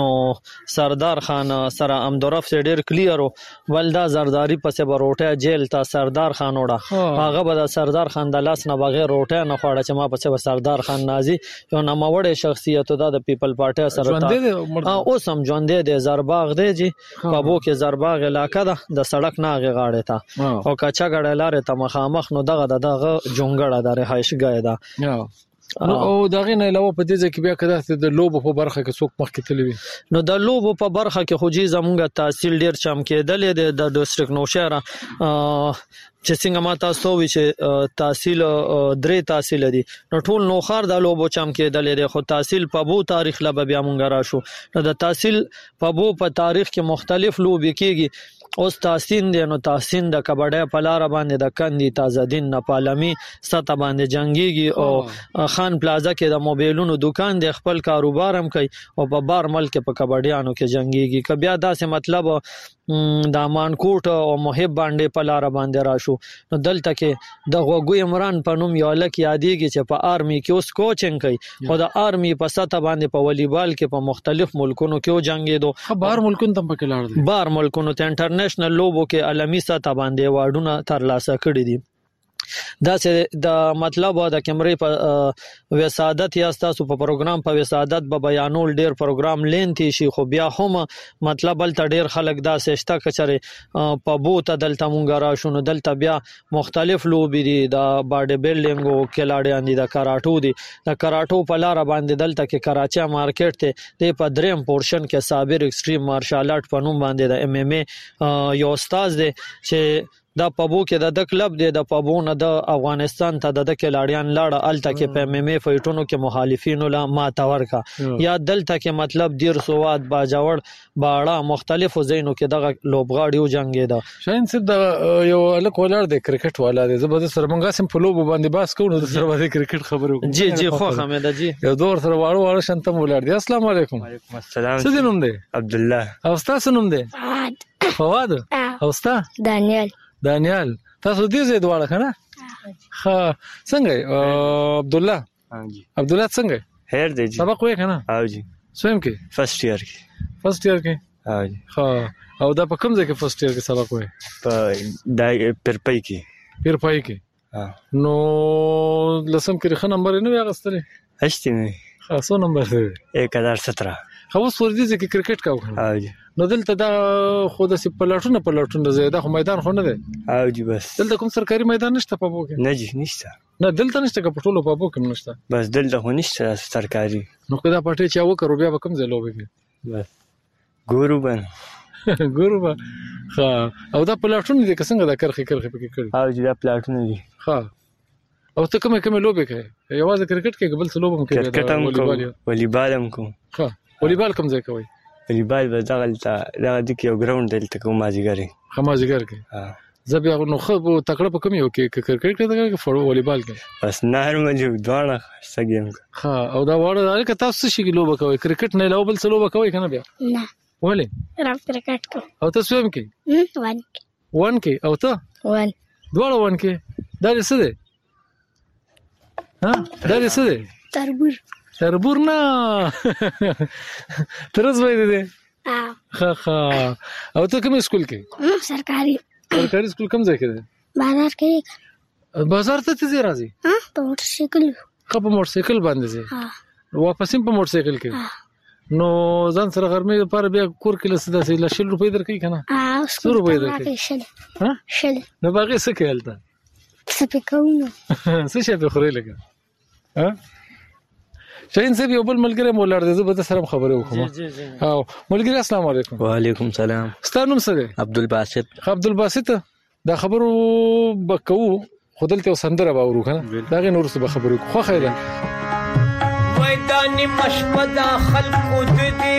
Speaker 3: سردار خان سره امدورف سره ډیر کلیر ولدا زرداری پسې بروټه جیل تا سردار خان وړه هغه به د سردار خان د لاس نه بغیر روټه نه خوړه چې ما پسې سردار خان نازي یو ناموړې شخصیت د پیپل پارټي سره اوس هم ژوند دی زرباغ دی جی پابو کې زرباغ علاقہ ده د سړک نه غاړه تا او کچا غړلاره ته مخامخ نو دغه دغه جونګړه د رهایشګاه ده
Speaker 2: نو او دغه نه علاوه په دې کې بیا کده د لوب په برخه کې څوک مخکې تللی وي
Speaker 3: نو د لوب په برخه کې خو جی زمونږ تحصیل ډیر چم کېدل د ډیسټریکټ نوشهره چې څنګه ما تاسو وی چې تحصیل درې تحصیل دي نو ټول نوخار د لوبو چم کېدل دي خو تحصیل په بو تاریخ لا بیا مونږ راشو نو د تحصیل په بو په تاریخ کې مختلف لوبي کېږي اوس تحسین دی نو تحسین د کبډه په لار باندې د کندي تازه دین نه پالمي سطح باندې جنگيږي او خان پلازا کې د موبایلونو دکان دی خپل کاروبار هم کوي او په بار ملک په کبډیانو کې جنگيږي ک بیا داسې مطلب د مانکوټ او محب باندې په لار باندې راشو نو دلته کې د غوګو عمران په نوم یو لک یادېږي چې په آرمي کې اوس کوچنګ کوي خو د آرمي په سطح باندې په والیبال کې په مختلف ملکونو کې جنگېدو
Speaker 2: بار ملکونو ته پکې لاړ دي
Speaker 3: بار ملکونو ته انټرنیشنل لوبو کې عالمي سطح باندې واډونه ترلاسه کړي دي دا چې د مطلب د کیمرې په وسادت یا تاسو په پروګرام په وسادت به بیانول ډیر پروګرام لینتی شي خو بیا هم مطلب بل ډیر خلک دا سشته کچره په بوته دلته مونږ راشو نو دلته بیا مختلف لوبي دي د باډي بیلډینګ او کلاډیان دي د کراټو دي د کراټو په لار باندې دلته کې کراچي مارکیټ ته د په دریم پورشن کې صابر ایکستریم مارشال آرټ په نوم باندې د ایم ایم ای یو استاد دی چې دا پبو کې د د کلب دی د پبو نه د افغانستان ته د کلاډیان لاړه الته کې په ایم ایم ای فایټونو کې مخالفینو لا ماته ورکا یا دلته کې مطلب دیر سواد باجوړ باړه مختلفو زینو کې دغه لوبغاړیو جنگي دا
Speaker 2: شاین سب د یو الک ولر د کرکټ والا دی زبر سره مونږه سم په لوب باندې باس کوو د سره باندې کرکټ خبرو
Speaker 3: جی جی خو حمید جی
Speaker 2: یو دور سره واړو واړو شنتم ولر دی السلام علیکم
Speaker 11: وعلیکم السلام
Speaker 2: څه دې نوم دی
Speaker 11: عبد الله
Speaker 2: او تاسو نوم دی
Speaker 12: فواد
Speaker 2: فواد او تاسو
Speaker 12: دانیال
Speaker 2: دانیال تاسو دې زید واړه کنه ها څنګه عبد الله
Speaker 11: ها جی
Speaker 2: عبد الله څنګه
Speaker 11: خیر دی جی
Speaker 2: سبق وې کنه
Speaker 11: ها جی
Speaker 2: سویم کې
Speaker 11: فرست ایئر کې
Speaker 2: فرست ایئر کې
Speaker 11: ها جی
Speaker 2: ها او دا په کوم ځای کې فرست ایئر کې سبق وې
Speaker 11: په دای پرپای کې
Speaker 2: پرپای کې
Speaker 11: ها
Speaker 2: نو لسم کې رخ نمبر نه وغستره
Speaker 11: هشته نه
Speaker 2: خاصو نمبر دی
Speaker 11: एक हज़ार सत्रह
Speaker 2: خو سوري دي کې کرکټ کاوه
Speaker 11: ها جی
Speaker 2: نو دلته دا خو د پلاټونه پلاټونه زیاده خو میدان خو نه دی
Speaker 11: ها جی بس
Speaker 2: دلته کوم سرکاري میدان نشته په بو کې
Speaker 11: نه جی نشته
Speaker 2: نه دلته نشته که پټولو په بو کې نشته
Speaker 11: بس دلته خو نشته سرکاري
Speaker 2: نو کدا پټه چا وکړو بیا کوم ځای لوبي کې
Speaker 11: بس ګورو باندې
Speaker 2: ګورو با ها او دا پلاټونه دي څنګه دا کرخي کرخي پکې کړی
Speaker 11: ها جی دا پلاټونه دي
Speaker 2: ها او ته کومه کومه لوبي کوي یوازې کرکټ کې قبل څه لوبم کوي
Speaker 11: کرکټ هم کوم والیبال هم کوم
Speaker 2: ها والیبال کوم ځای کوي
Speaker 11: والیبال به دغلته دغه د یو ګراوند دلته کوم مازیګری
Speaker 2: خمازیګر کې ها زه بیا نو خو تکړه په کوم یو کې کرکټ کې دغه فوټبال والیبال کې
Speaker 11: بس نارمل یو دواړه سګیم
Speaker 2: ها او دا وړه الکه تاسو شي کې لوبه کوي کرکټ نه لوبل څه لوبه کوي کنه بیا
Speaker 12: نه
Speaker 2: ولې
Speaker 12: راب کرکټ کو
Speaker 2: او تاسو هم کې
Speaker 12: وان
Speaker 2: وان کې او ته
Speaker 12: وان
Speaker 2: دواړه وان کې دا څه دی ها دا څه دی
Speaker 12: تربور
Speaker 2: تربور نه ترز وای دی ها ها او ته کوم سکول کې
Speaker 12: سرکاري
Speaker 2: سرکاري سکول کوم ځای کې دی
Speaker 12: بازار کې
Speaker 2: بازار ته ته راځي
Speaker 12: ها په موټر سایکل
Speaker 2: خو په موټر سایکل باندې ځي ها واپس په موټر سایکل کې نو ځان سره غرمې لپاره بیا کور کې لسه داسې لشل روپۍ درکې کنه
Speaker 12: ها
Speaker 2: څو روپۍ درکې
Speaker 12: شل
Speaker 2: ها
Speaker 12: شل
Speaker 2: نو باقي څه کې هلته
Speaker 12: څه پکاونو
Speaker 2: څه شي په خوري لګا ها شاین صاحب یو بل ملګری مولار دې زه به سره خبرې وکم
Speaker 3: جی جی
Speaker 2: او ملګری السلام علیکم
Speaker 11: وعلیکم السلام
Speaker 2: ستاسو نوم څه دی
Speaker 11: عبدالباسط
Speaker 2: عبدالباسط دا خبرو بکو خودلته سندره باورو کنه دا غي نور څه خبرو خو خیره
Speaker 7: وای دانی مشپدا خلق ددی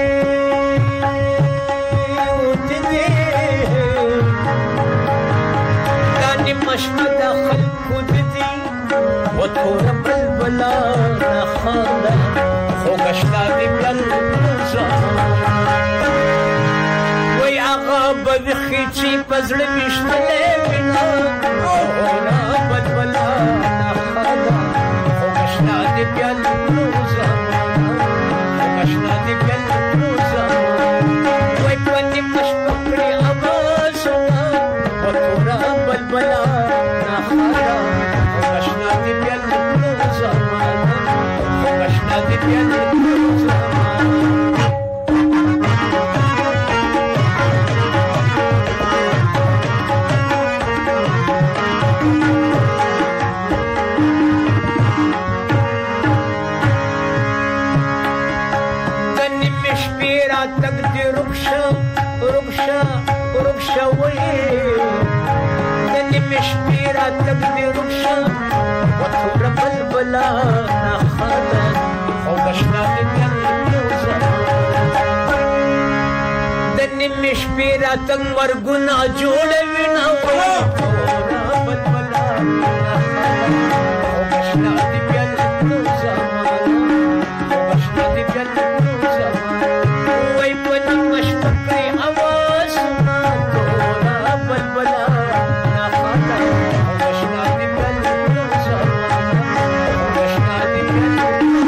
Speaker 7: ددی دانی مشپدا خلق ددی وتور بلبلا خاله خو گشتاوی بلوزا وای آغا بدخی چی پزړ مشتله وینا او بلبلا خاله خو گشتاوی بلوزا خو گشتاوی بلوزا وای پنی مشپکړی आवाज وتور بلبلا خاله خو گشتاوی شپیرا تنگ مرگونا جوڑوی نا وورا بلبلا خوشنا دی بیلنو زمان خوشنا دی بیلنو زمان وی پنی مشتقی آواز نا کورا بلبلا نا خاتا خوشنا دی بیلنو زمان خوشنا دی بیلنو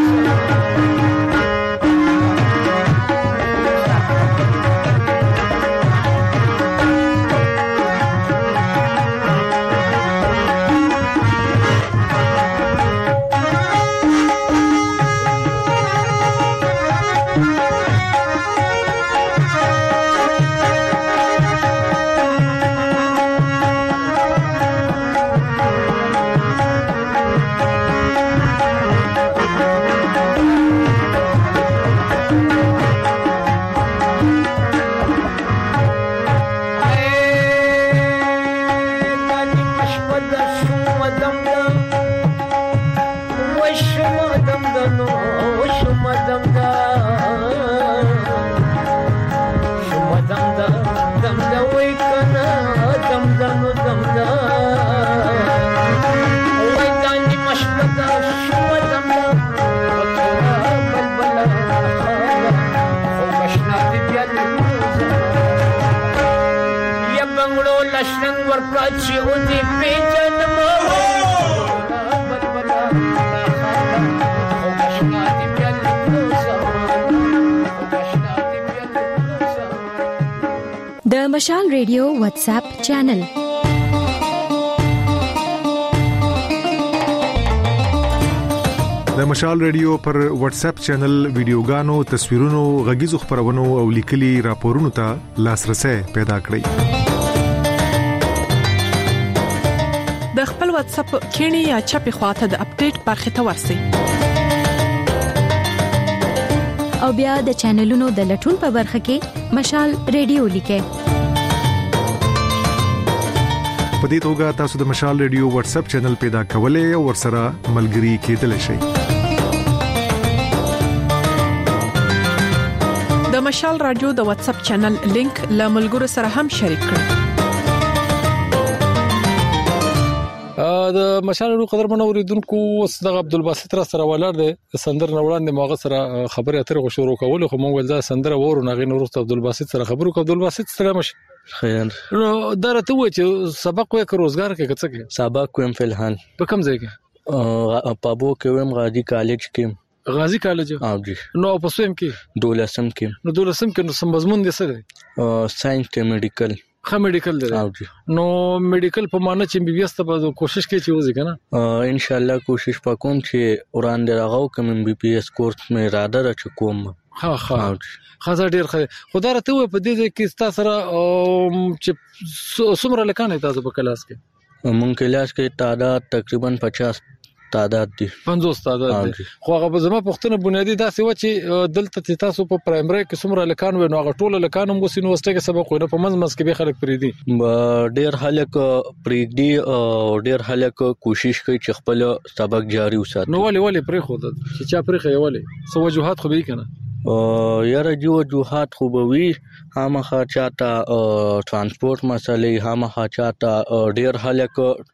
Speaker 7: زمان
Speaker 13: یا بنگلو لشنگ ورکا چی او دی پیجن مو بلبلا او گشنا دی بیل پروزا او گشنا دی بیل پروزا.
Speaker 14: د مشال ریډیو واتس اپ چینل
Speaker 15: د مشال ریډیو پر واتس اپ چینل ویډیوګانو، تصویرونو، غږیزو خبرونو او لیکلي راپورونو ته لاسرسي پیدا کړئ.
Speaker 16: د خپل واتس اپ کینی یا چپی خواته د اپډیټ برخه ته ورسئ
Speaker 14: او بیا د چینلونو د لټون په برخه کې مشال ریډیو لیکئ.
Speaker 15: په دې توګه تاسو د مشال ریډیو واتس اپ چینل پیدا کولای او ورسره ملګري کېدلی شئ.
Speaker 16: د مشال رادیو د واتس اپ چینل لینک له ملګرو سره هم شریک کړئ.
Speaker 2: د مشال ریډیو قدر منوریدونکو صدق عبدالباسط را سره ولاړ دی سندر نوړان د موغه سره خبرې اترې غو شروع کول خو مونږ ول دا سندر وورو نغې نور عبدالباسط سره خبرو کو. عبدالباسط سلام
Speaker 17: خیر.
Speaker 2: نو درته و چې سبق وې که روزګار کې څه کې
Speaker 17: سبق کوم فلحال
Speaker 2: په کوم ځای کې
Speaker 17: پابو کې ویم غازی کالج کې
Speaker 2: غازی کالج
Speaker 17: او جی
Speaker 2: نو په سویم کې
Speaker 17: دولسم کې
Speaker 2: نو دولسم کې نو سم مضمون دي څه دی
Speaker 17: ساينس ته میډیکل
Speaker 2: خا میډیکل دی
Speaker 17: او جی
Speaker 2: نو میډیکل په معنی چې بي بي اس ته به کوشش کوي چې وځي کنه
Speaker 17: ان شاء الله کوشش وکوم چې وړاندې راغو کوم بي بي اس کورس مې اراده را چکوم.
Speaker 2: ها ها خزر ډیر خیر خدای راته و په دې کې ستا سره چې څومره لکانې تاسو په کلاس کې
Speaker 17: مونږ کلاس کې تعداد تقریبا پچاس تعداد دي
Speaker 2: پنځوس تعداد دي خو هغه به زما پښتنه بنیادی داسې و چې دلته تاسو په پرایمري کې څومره لکان و نو هغه ټول لکان موږ سینوسټه کې سبق ونه په منځ منځ کې به خلک پریدي
Speaker 17: ډیر خلک پریدي او ډیر خلک کوشش کوي چې خپل سبق جاری وساتي.
Speaker 2: نو ولې ولې پرې خو چې چا پرې خو ولې سو وجوهات خو به کنه
Speaker 17: یاره جو وجوهات خو به وي هامخا چاته ترانسپورت مسلې هامخا چاته ډیر خلک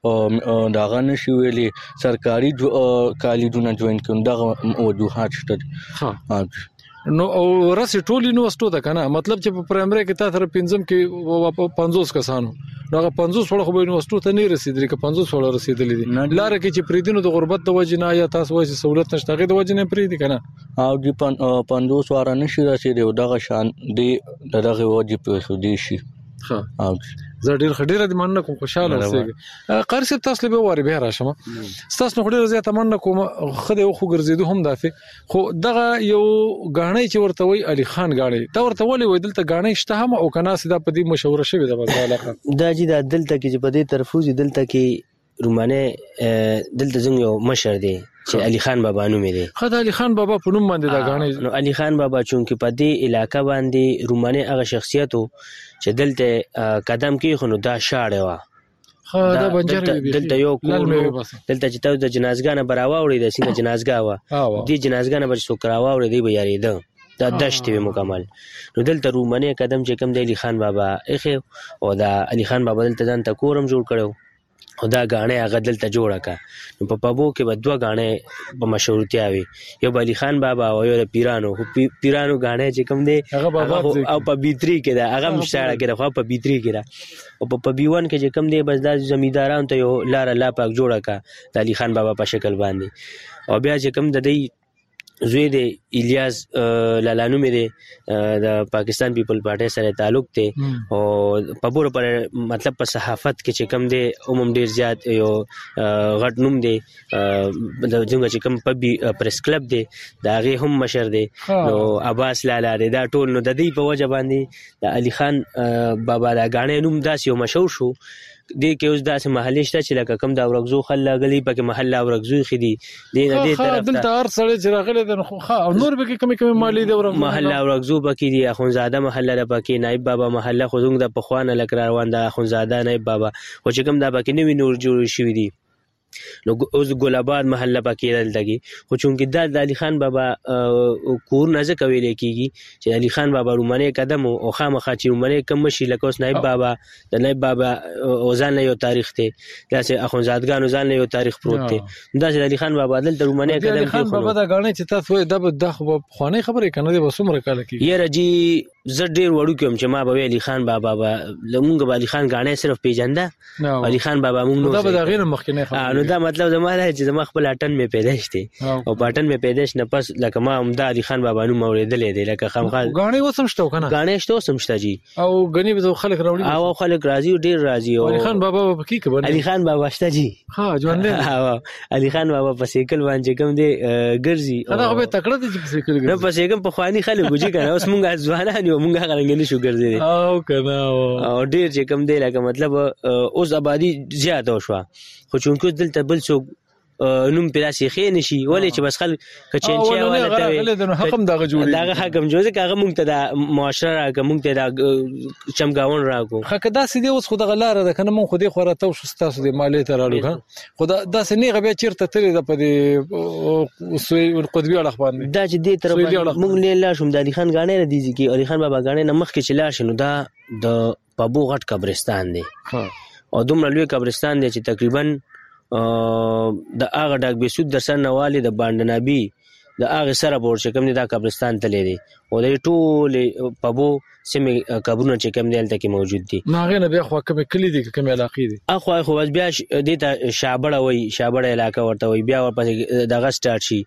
Speaker 17: داغه نشي ویلي سرکاري کالجونه جوین کوي دغه وجوهات شته.
Speaker 2: ها نو او راسي ټول یونیورسيټو ده کنه مطلب چې په پرایمري کې تاسو پنځم کې پنځوس کسانو نو هغه پنځوس وړ خو به یونیورسيټو ته نه رسیدلی که پنځوس وړ رسیدلی دي لاره کې چې پریدینو د غربت د وجې نه یا تاسو وایي سہولت نشته غي د وجې نه پریدي کنه
Speaker 17: او دی پنځوس وړ نشي رسیدي دغه شان دی دغه وجې په خو دي شي.
Speaker 2: ها او زه ډیر خډيره د مننه کوم خوشاله اوسېږم قاری صاحب تاسو له واره به راشم تاسو نو خډيره زیاته مننه کوم خدای خو ګرځیدو هم دافه خو دغه یو غاڼې چې ورته وای علي خان غاڼې دا ورته ولې وای دلته غاڼې شته هم او کنا سیده په دې مشوره شوی د علاقه
Speaker 5: دا چې د دلته کې په دې طرفوزي دلته کې رومانه دلته زنګ یو مشر دی چې علي خان بابا نوم دی.
Speaker 2: خدای علي خان بابا په نوم باندې دا غاڼې
Speaker 5: نو علي خان بابا چونکه په دې علاقہ باندې رومانه هغه شخصیتو چې دلته قدم کې خو نو دا شاړه وا
Speaker 2: دا بنجر
Speaker 5: دلته یو کور دلته چې تاسو د جنازګانه براوا وړي د سینه جنازګا وا دې جنازګانه بر څو کراوا وړي دی به یاري ده دا دشت مکمل نو دلته رومانه قدم چې کم د علي خان بابا اخه او دا علي خان بابا دلته ځان ته کورم جوړ کړو او دا غاڼه هغه دلته جوړه کا نو په پابو کې به دوه غاڼه په مشهورتیا وي یو علي خان بابا او یو پیرانو پیرانو غاڼه چې کوم دی او په بیتری کې دا هغه مشاړه کې راخوا په بیتری کې را او په بیوان کې چې کوم دی بس د زمیدارانو ته یو لار لا پاک جوړه کا د علي خان بابا په شکل باندې او بیا چې کوم د دې زوی دی الیاس لالانو مې دی د پاکستان پیپل پارټي سره تعلق دی او په پوره پر مطلب په صحافت کې چې کم دی عموم ډیر زیات یو غټ نوم دی د څنګه چې کم په پریس کلب دی دا غي هم مشر دی نو عباس لالا دی دا ټول نو د دې په وجه باندې د علي خان بابا دا غاڼې نوم داس یو مشهور شو دې کې اوس داسې محلي شته چې لکه کم دا ورغزو خل غلي پکې محله ورغزو خدي دې نه دې طرف ته
Speaker 2: دلته هر سړی چې راغلی د خو او نور به کې کمی کمی مالی دی ورغزو
Speaker 5: محله ورغزو پکې دي اخونزاده محله ده پکې نائب بابا محله خو زنګ د پخوانه لک روان ده اخونزاده نائب بابا خو چې کم دا پکې نوی نور جوړ شوی دي نو اوس ګل آباد محله پکې دلته خو چونکې د علي خان بابا کور نه ځکه ویل کېږي چې علي خان بابا رومانه قدم او خامخا چې رومانه کم شي لکه اوس نائب بابا د نائب بابا ځان له یو تاریخ ته داسې اخونزادګانو ځان له یو تاریخ پروت دی داسې علي خان بابا دلته رومانه قدم
Speaker 2: علي خان بابا دا غاڼې چې تاسو دا د خو خوانې خبرې کنه د وسومره کال کې
Speaker 5: یره جی زه ډیر وړو کوم چې ما به علي خان بابا به لمونږ به علي خان غاڼه صرف پیژنده علي خان بابا مونږ نو
Speaker 2: دا به دا غیر مخکنه
Speaker 5: خبره نو دا مطلب زما دا چې زما خپل اټن می پیدائش دي او پټن می پیدائش نه پس لکه ما هم دا علي خان بابا نو موریدلې دي لکه خامخال
Speaker 2: غاڼه وسم شته کنه
Speaker 5: غاڼه شته وسم شته جی
Speaker 2: او غنی به خلک راوړي
Speaker 5: او خلک راضي ډیر راضي او
Speaker 2: علي خان بابا په کې کبن
Speaker 5: علي خان بابا شته جی
Speaker 2: ها ژوند
Speaker 5: ها علي خان بابا په سیکل باندې کوم دی ګرځي
Speaker 2: دا به تکړه دي په سیکل ګرځي
Speaker 5: نو په سیکل په خواني خلک ګوجي کنه اوس مونږه ځوانان یو مونږه غلنګلی شو ګرځي
Speaker 2: او کنه
Speaker 5: او ډیر چې کوم دی لکه مطلب اوس آبادی زیاته شو خو چونکو دلته بل څوک نوم پیراسي خې نشي ولې چې بس خل کچنچیا ولا
Speaker 2: ته حکم دغه جوړي
Speaker 5: دغه حکم جوړه کاغه مونږ ته د معاشره راکه مونږ ته د چمګاون راکو
Speaker 2: خکدا سې دی اوس خو دغه لار ده کنه مونږ خو دې خوره تو شستاسو د مالې ته رالو خدا د سنې غبي چیرته تلې د پدې سوی قطبي اړه باندې
Speaker 5: دا چې دې طرف مونږ نه لا شوم د علي خان غاڼه ردي چې علي خان بابا غاڼه نمخ کې چلا شنو دا د پابو غټ قبرستان دی او دومره لوی قبرستان دی چې تقریبا د هغه ډاک بیسود در سره نواله د باندنابي د هغه سره بور چې کوم دا قبرستان تللی دی او د ټول پبو سیمه قبرونه چې کوم دلته کې موجود دي
Speaker 2: ناغه نه بیا خو کوم کلی دي کوم علاقې دي
Speaker 5: اخو خو بیا د ته شابړه وای شابړه علاقہ ورته وای بیا ورپسې دغه سٹارټ شي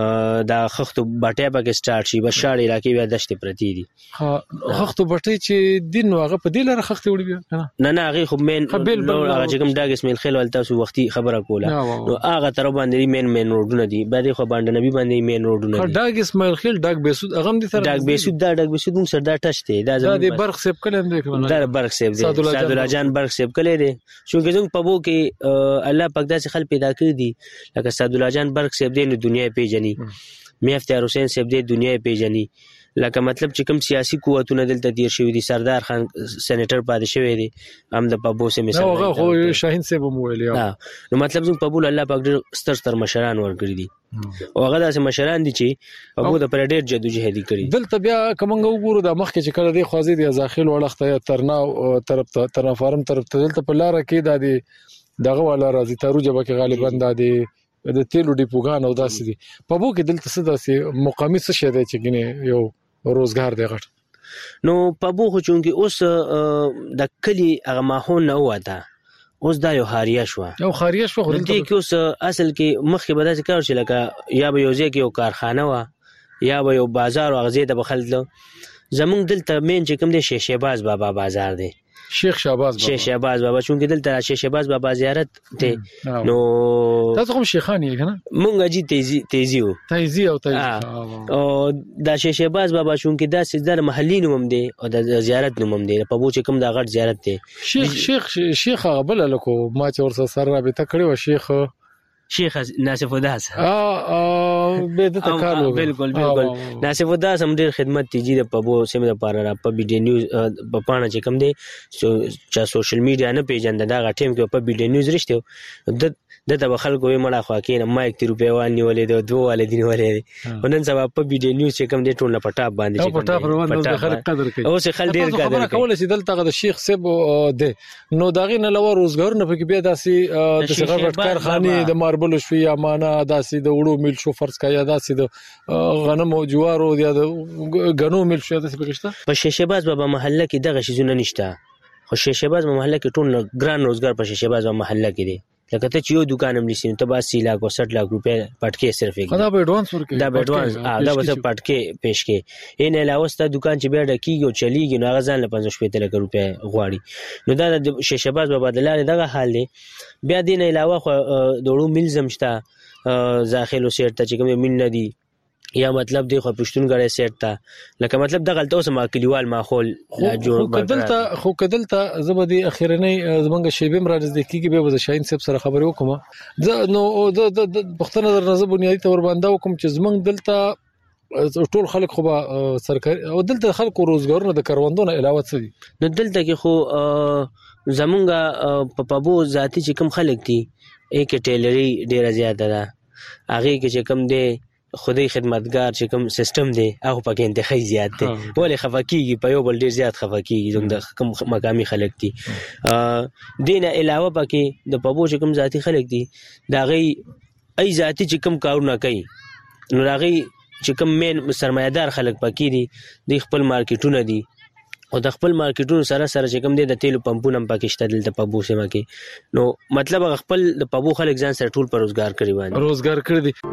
Speaker 5: د خختو بټه پکې سٹارټ شي بشاړ علاقې بیا دشت پرتی دي
Speaker 2: ها خختو بټه چې دین هغه په دې لاره خختې وړي بیا
Speaker 5: نه نه هغه خو مین نو هغه چې کوم داګ اسماعیل خیل ولته سو وختي خبره کوله نو هغه تر باندې مین مین روډونه دي باندې خو باندې نبی باندې مین روډونه
Speaker 2: دي داګ اسماعیل خیل داګ بیسود هغه دي سره
Speaker 5: داګ بیسود دا داګ بیسود موږ سره دا ټچ دی
Speaker 2: دا د برخ سیب کلم دی
Speaker 5: کنه دا برخ سیب دی سعد الله جان برخ سیب کله دی چونکه زموږ په بو کې الله پاک داسې خل پیدا کړی دي لکه سعد الله جان برخ سیب دی نو دنیا پیژني میافتیار حسین سیب دی دنیا پیژني لکه مطلب چې کوم سیاسي قوتونه دلته دیر شوی دي سردار خان سېنیټر پاتې شوی دی هم د پبو سه مثال
Speaker 2: هغه خو شاهین سیب مو ویلی
Speaker 5: نو مطلب زموږ په بو الله پاک ډېر ستر ستر مشران ورګړي دي او هغه داسې مشران دي چې پبو د پر ډېر جدوجهدي کړي
Speaker 2: دلته بیا کومنګ وګورو د مخ کې چې کړه دی خوازي دی ځاخیل وړخته ترناو طرف ته ترنا فارم طرف ته دلته په لار کې د دې دغه والا راځي تارو جبه کې غالبا د دې د تیلو ډیپوګان او داسې دي پبو کې دلته څه داسې مقامي څه شه دی چې ګنې یو روزګار دی غټ
Speaker 5: نو پبو خو چونکی اوس د کلی هغه ماحول نه وته اوس دا یو خاریه شو
Speaker 2: یو خاریه شو
Speaker 5: خو دلته کې اوس اصل کې مخکې به داسې کار شي لکه یا به یو ځای کې یو کارخانه و یا به یو بازار او غزې ته بخل زمونږ دلته مین چې کوم دی شیشه باز بابا بازار دی
Speaker 2: شیخ شهباز بابا
Speaker 5: شیخ شهباز بابا چونکه دلته شیخ شهباز بابا زیارت ته نو
Speaker 2: تاسو کوم شیخان یې کنه
Speaker 5: مونږ جی تیزی تیزی و
Speaker 2: تیزی او تیزی
Speaker 5: او دا شیخ شهباز بابا چونکه دا سیدار محلي نوم دی او د زیارت نوم دی په بو چې کوم دا غټ زیارت دی
Speaker 2: شیخ شیخ شیخ غبل لکو ما چې ورسره سره رابطه کړې و شیخ
Speaker 5: شیخ ناصف وداس
Speaker 2: اه به د تکالو
Speaker 5: بالکل بالکل ناصف وداس هم ډیر خدمت تیجی د پبو سیمه لپاره را په بي ډي نیوز په پاڼه چې کوم دی چې سوشل میډیا نه پیژند دا غټیم کې په بي ډي نیوز رښتیو د دته خلکو یې مړه خو کې نه ما یک روپیا وانی ولې د دوه والدین ولې ونن سبا په بي ډي نیوز چې کوم دی ټول په ټاپ باندې
Speaker 2: چې په ټاپ روان د خلک قدر کوي
Speaker 5: اوس خل ډیر قدر
Speaker 2: خبره کول چې دلته د شیخ سیب دی نو داغه نه لور روزګار نه پکې بیا داسي د څنګه کارخانه د ماربل شوی یا معنا داسي د وړو مل شو فرض کا یا داسي د غنم او جوارو یا د غنو مل شو داسي پکښتا
Speaker 5: په شیشهباز بابا محله کې دغه شیزونه نشته خو شیشهباز محله کې ټول ګران روزګار په شیشهباز محله کې دی لکه ته چې یو دکان هم لسین ته با اسی لاکھ او سठ لاکھ روپے پټکې صرف یې
Speaker 2: دا به ایڈوانس ورکړي
Speaker 5: دا به ایڈوانس دا به پټکې پیش کې ان علاوه ست دکان چې به ډکیږي او چلیږي نو هغه ځان له پنځه شپږ لک روپے غواړي نو دا د شیشهباز په بدلاله دغه حال دی بیا دین علاوه خو دوړو ملزم شته ځاخلو سیټ ته چې کوم مين نه دی یا مطلب دی خو پښتونګړې سیټ ته لکه مطلب د غلطو سم کلیوال ماحول لا جوړ
Speaker 2: کدلته خو کدلته زبدي اخیرنی زمنګ شیبم را نزدیکیږي به وز شاهین صاحب سره خبرې وکم زه نو د پښتنه در نظر بنیادی تور باندې وکم چې زمنګ دلته ټول خلک خو به سرکاري او دلته خلکو روزګارونه د کاروندونو علاوه څه دي
Speaker 5: نو دلته کې خو زمونږ په پبو ذاتی چې کوم خلک دي یک ټیلری ډیره زیاته ده هغه کې چې کوم دی خودی خدمتگار چې کوم سیستم دی هغه پکې انتخابي زیات دی ولې خفقيږي په یو بل ډیر زیات خفقيږي زموږ د کوم مقامي خلک دي دینه علاوه پکې د پبو چې کوم ذاتی خلک دي دا غي ای ذاتی چې کوم کارونه کوي نو دا غي چې کوم مین سرمایدار خلک پکې دي د خپل مارکیټونه دي او د خپل مارکیټونو سره سره چې کوم دي د تیلو پمپونه هم پکې شته دلته په بو سیمه کې نو مطلب خپل د پبو خلک ځان سره ټول پر روزګار کړی باندې
Speaker 2: روزګار کړی دي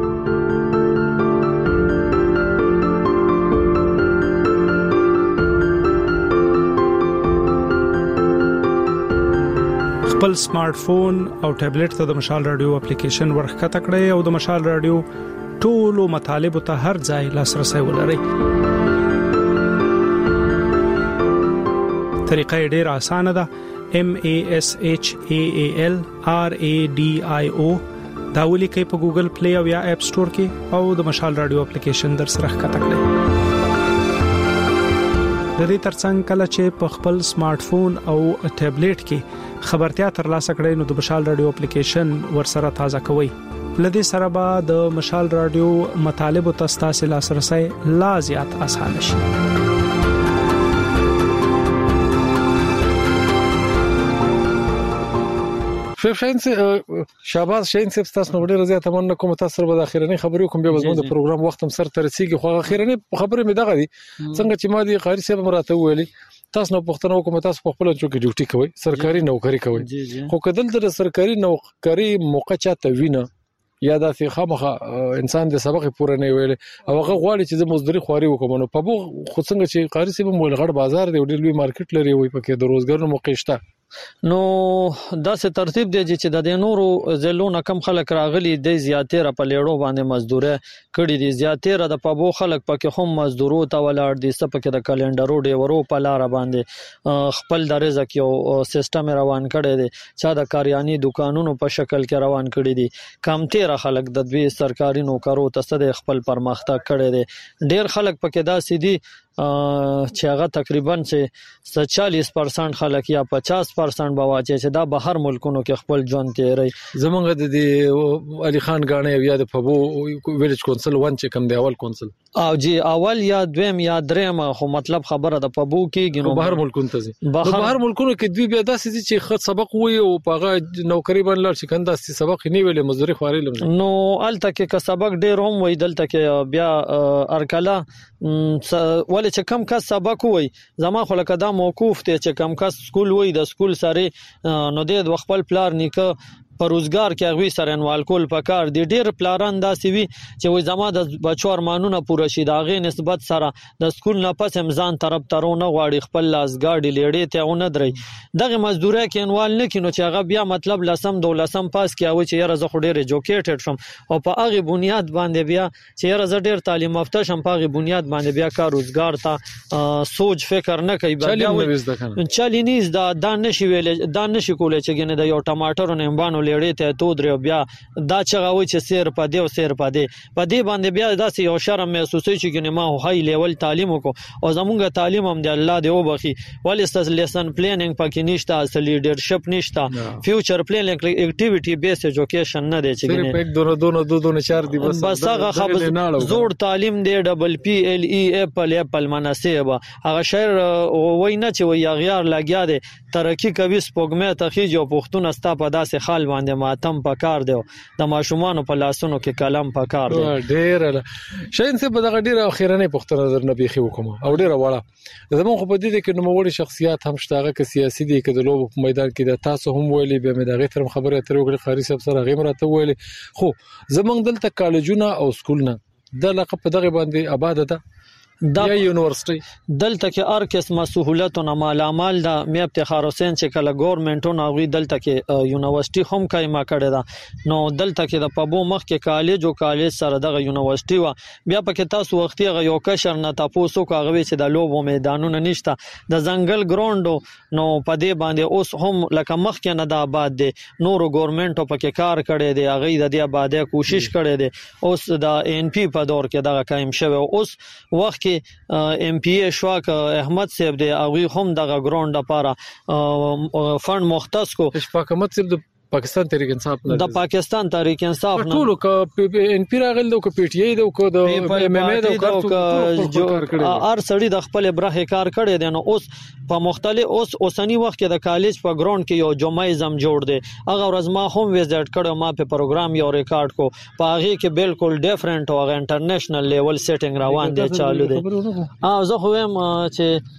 Speaker 4: خپل سمارټ فون او ټابلیټ ته د مشال رادیو اپلیکیشن ورخکته کړئ او د مشال رادیو ټولو مطالب ته هر ځای لاسرسي ولرئ. طریقه ډیره اسانه ده. M A S H A A L R A D I O دا ولیکئ په ګوګل پلی او یا اپ سٹور کې او د مشال رادیو اپلیکیشن در سره ښکته کړئ. د دې ترڅنګ کله چې په خپل سمارټ فون او ټابلیټ کې خبرتیا ترلاسه کړئ نو د مشال رادیو اپلیکیشن ورسره تازه کوئ. لدې سره به د مشال رادیو مطالب او تاسو لاسرسي لا زیات اسانه شي.
Speaker 2: شیف شاهین شاباس شاهین صاحب تاسو نو ډیره زیاته مننه کوم تاسو به د اخیرنی خبرو کوم به زموږ د پروګرام وخت هم سر ترسيږي خو اخیرنی خبره مې دغه دي څنګه چې ما دي قاری صاحب مراته ویلي تاسو نو پښتنو کوم تاسو په خپل چوکي ډیوټي کوي سرکاري نوکری کوي خو کدل د سرکاري نوکری موقع چاته وینه یا د خامخه انسان د سبق پوره نه ویل او هغه غواړي چې د مزدوري خواري وکوم نو په بو خو څنګه چې قاری صاحب مول غړ بازار دی ډیر لوی مارکیټ لري وي پکې د روزګار موقع شته
Speaker 3: نو دا څه ترتیب دی چې د نورو زلونه کم خلک راغلي د زیاتره په لیړو باندې مزدوره کړي دي زیاتره د پبو خلک پکې هم مزدورو ته ولاړ دي سپکه د کلندرو ډیورو په لار باندې خپل د رزق یو سیستم روان کړي دي چې د کاریانی دکانونو په شکل کې روان کړي دي کم تیر خلک د دوی سرکاري نوکرو ته د خپل پرمختګ کړي دي ډیر خلک پکې داسې دي چې هغه تقریبا چې چالیس پرسنټ خلک یا پچاس پرسنټ بواچي چې دا بهر ملکونو کې خپل ژوند تیري
Speaker 2: زمونږ د علي خان غاڼه یا د پبو ویلج کونسل ون چې کوم دی اول کونسل
Speaker 3: او جی اول یا دویم یا دریم خو مطلب خبره د پبو کې ګنو
Speaker 2: بهر ملکونو ته ځي بهر ملکونو کې دوی بیا داسې چې خط سبق وي او پاغه نوکری باندې لړ شکنده سبق نه ویلې مزدوري خواري لم
Speaker 3: نو الته کې که سبق ډیر هم وي دلته کې بیا ارکلا ولې چې کم کس سبق وای زما خو لکه دا موقوف ته چې کم کس سکول وای د سکول سره نو د خپل پلار نیکه په روزګار کې غوي سره انوال کول پکار دي ډیر پلاران داسې وي چې وای زما د بچو ارمانونه پوره شي دا غي نسبت سره د سکول نه پس امزان طرف ترونه غواړي خپل لاس گاډي لیړې ته ونه درې دغه مزدوري کې انوال نه کینو چې هغه بیا مطلب لسم دولسم پاس کې او چې یاره زه خو ډیر ایجوکیټډ شم او په هغه بنیاد باندې بیا چې یاره زه ډیر تعلیم یافته شم په هغه بنیاد باندې بیا کار روزګار ته سوچ فکر نه کوي بیا چالینیز دا دا نشي ویل دا نشي کولای چې ګنه د یو ټماټر نه امبانو لیړې ته تو درو بیا دا چغوي چې سیر په دی او سیر په دی په دی باندې بیا داسې یو شرم محسوسي چې ګنه ما هاي لیول تعلیم وکړو او زمونږ تعلیم هم دی الله دی وبخي ولې ستاسو لیسن پلانینګ پکې نشته اصل لیډرشپ نشته فیوچر پلانینګ اکټیویټي بیس ایجوکیشن نه دی چې ګنه
Speaker 2: صرف یک دونه دونه دو دونه چار دی بس
Speaker 3: بس هغه خبر زوړ تعلیم دی ډبل پی ال ای اپل اپل مناسبه هغه شعر وای نه چې وای غیار لګیا دی ترقی کوي سپوږمې ته خيجو پښتون استا په داسې خال باندې ماتم پکار دی د ماشومان په لاسونو کې کلم پکار دی
Speaker 2: ډیر شاین څه په دغه ډیر اخیرنه پښتون نظر نه بيخي وکم او ډیر واړه زموږ په دې کې نوموړي شخصیت هم شتاغه کې سیاسي دي کې د لوب په میدان کې د تاسو هم ویلي به مې دغه تر خبره تر وګړي خاري صاحب سره غیم راته ویلي خو زمونږ دلته کالجونه او سکولونه د لقب په دغه باندې آباد ده
Speaker 3: د
Speaker 2: یونیورسيټي
Speaker 3: دلته کې هر قسمه سہولتونه مالامال د مې افتخار حسین چې کله ګورنمنټونه غوي دلته کې یونیورسيټي هم کایما کړی دا نو دلته کې د پبو مخ کې کالج او کالج سره د یونیورسيټي وا بیا پکې تاسو وختي غ یو کشر نه تاسو کو غوي چې د لوبو میدانونه نشته د ځنګل ګراوند نو پدې باندې اوس هم لکه مخ کې نه د آباد دي نورو ګورنمنټو پکې کار کړی دی هغه د دې آبادې کوشش کړی دی اوس د ان پی په دور کې دغه قائم شوی اوس وخت ام پی ای شواک احمد صاحب دی او هم دغه ګراوند لپاره فند مختص کو
Speaker 2: شفاق احمد صاحب پاکستان تحریک انصاف نه
Speaker 3: د پاکستان تحریک انصاف نه
Speaker 2: ټول ک ان پی راغل د ک پی ټی ای د ک د ایم ایم ای د ک ار سړی د خپل برخه کار کړي دي نو اوس په مختلف اوس اوسنی وخت کې د کالج په ګراوند کې یو جمعیزم جوړ دی هغه ورځ ما هم وزټ کړو ما په پروګرام یو ریکارډ کو په هغه کې بالکل ډیفرنٹ او انټرنیشنل لیول سیټینګ روان دی چالو دی اه زه خو هم چې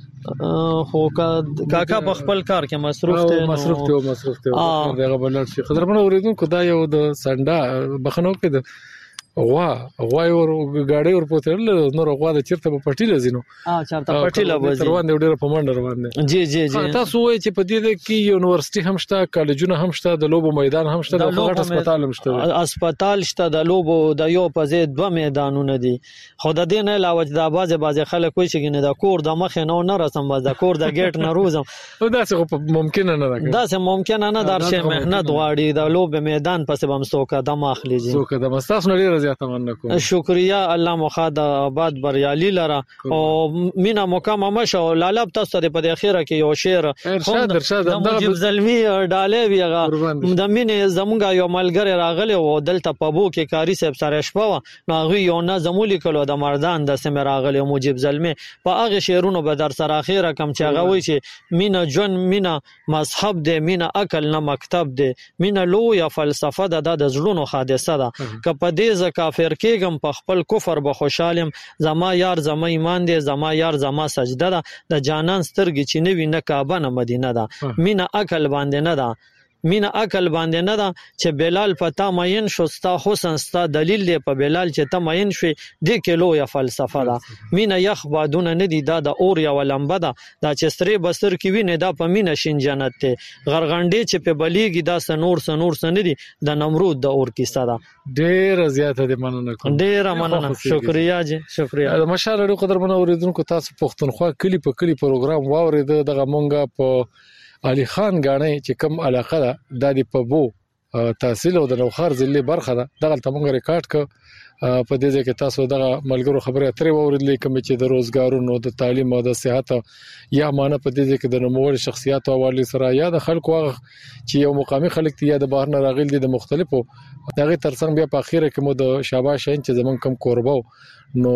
Speaker 2: خو کاکا په خپل کار کې مصروف دی مصروف دی مصروف دی دغه بلل شي خضرمن اوریدونکو دا یو د سنډا بخنو کې د غوا غوا ور غاډي ور پوتل نور غوا د چیرته په پټی لزینو
Speaker 3: اه چرته پټی لوځي
Speaker 2: روان دی ډیره په منډه روان دی
Speaker 3: جی جی جی
Speaker 2: تاسو وایي چې په دې کې یونیورسيټي هم شته کالجونه هم شته د لوبو میدان هم شته د غټ هسپتال هم شته
Speaker 3: هسپتال شته د لوبو د یو په ځای دوه میدانونه دي خو د دې نه علاوه د بازه بازه خلک وایي چې د کور د مخ نه نه رسم باز د کور د ګیټ نه روزم
Speaker 2: دا څه ممکن نه ده
Speaker 3: دا څه ممکن نه درشه مهنت غواړي د لوبو میدان پسې بم سوکه د ماخلي جی
Speaker 2: سوکه د مستاس نه ډیر زیاته مننه کوم
Speaker 3: شکریا الله مخاد آباد بریالي لره او مینا مکمه مشه لالب تاسو ته په اخیره کې یو شعر
Speaker 2: ارشاد ارشاد
Speaker 3: د مجيب زلمی ډالې ویغه د مینې زمونږه یو ملګری راغلی او دلته په بو کې کاری صاحب سره شپه نو هغه یو نه زمولي کلو د مردان د سم راغلی مجيب زلمی په هغه شعرونو به در سره اخیره کم چې هغه وایي چې مینا جون مینا مذهب دی مینا عقل نه مکتب دی مینا لو یا فلسفه د د زړونو حادثه ده ک په دې ز کافر کېږم په خپل کفر به خوشالم زما یار زما ایمان دی زما یار زما سجده ده د جانان سترګې چې نوی نه کعبه نه مدینه ده مینا عقل باندې نه ده مینا عقل باندې نه ده چې بلال پتا ماین شو ستا حسن ستا دلیل دی په بلال چې ته ماین شوي د کلو یا فلسفه ده مینا یخ بادونه نه دي دا د اور یا ولمبه ده دا چې ستري بستر کې ویني دا په مینا شین جنت ته غرغنډي چې په بلیږي دا سنور سنور سن دي د نمرود د اور کیسه ده
Speaker 2: ډیر زیاته دي مننه کوم
Speaker 3: ډیر مننه شکریا جی شکریا
Speaker 2: د مشال اړو قدر منو اوریدونکو تاسو پښتونخوا کلی په کلی پروګرام واورید دغه مونږه په علي خان غاڼې چې کوم علاقه ده د په بو تحصیل او د نوخار ضلع برخه ده دغه تمنګ ریکارډ ک په دې ځکه تاسو دغه ملګرو خبره اترې ووریدلې کوم چې د روزګارونو د تعلیم او د صحت یا مانه په دې ځکه د نوموړ شخصیت او حواله سره یا د خلکو چې یو مقامي خلک تی یا د بهر نه راغلي د مختلفو دغه ترڅنګ بیا په اخیره کې مو د شاباش شین چې زمون کم کوربو نو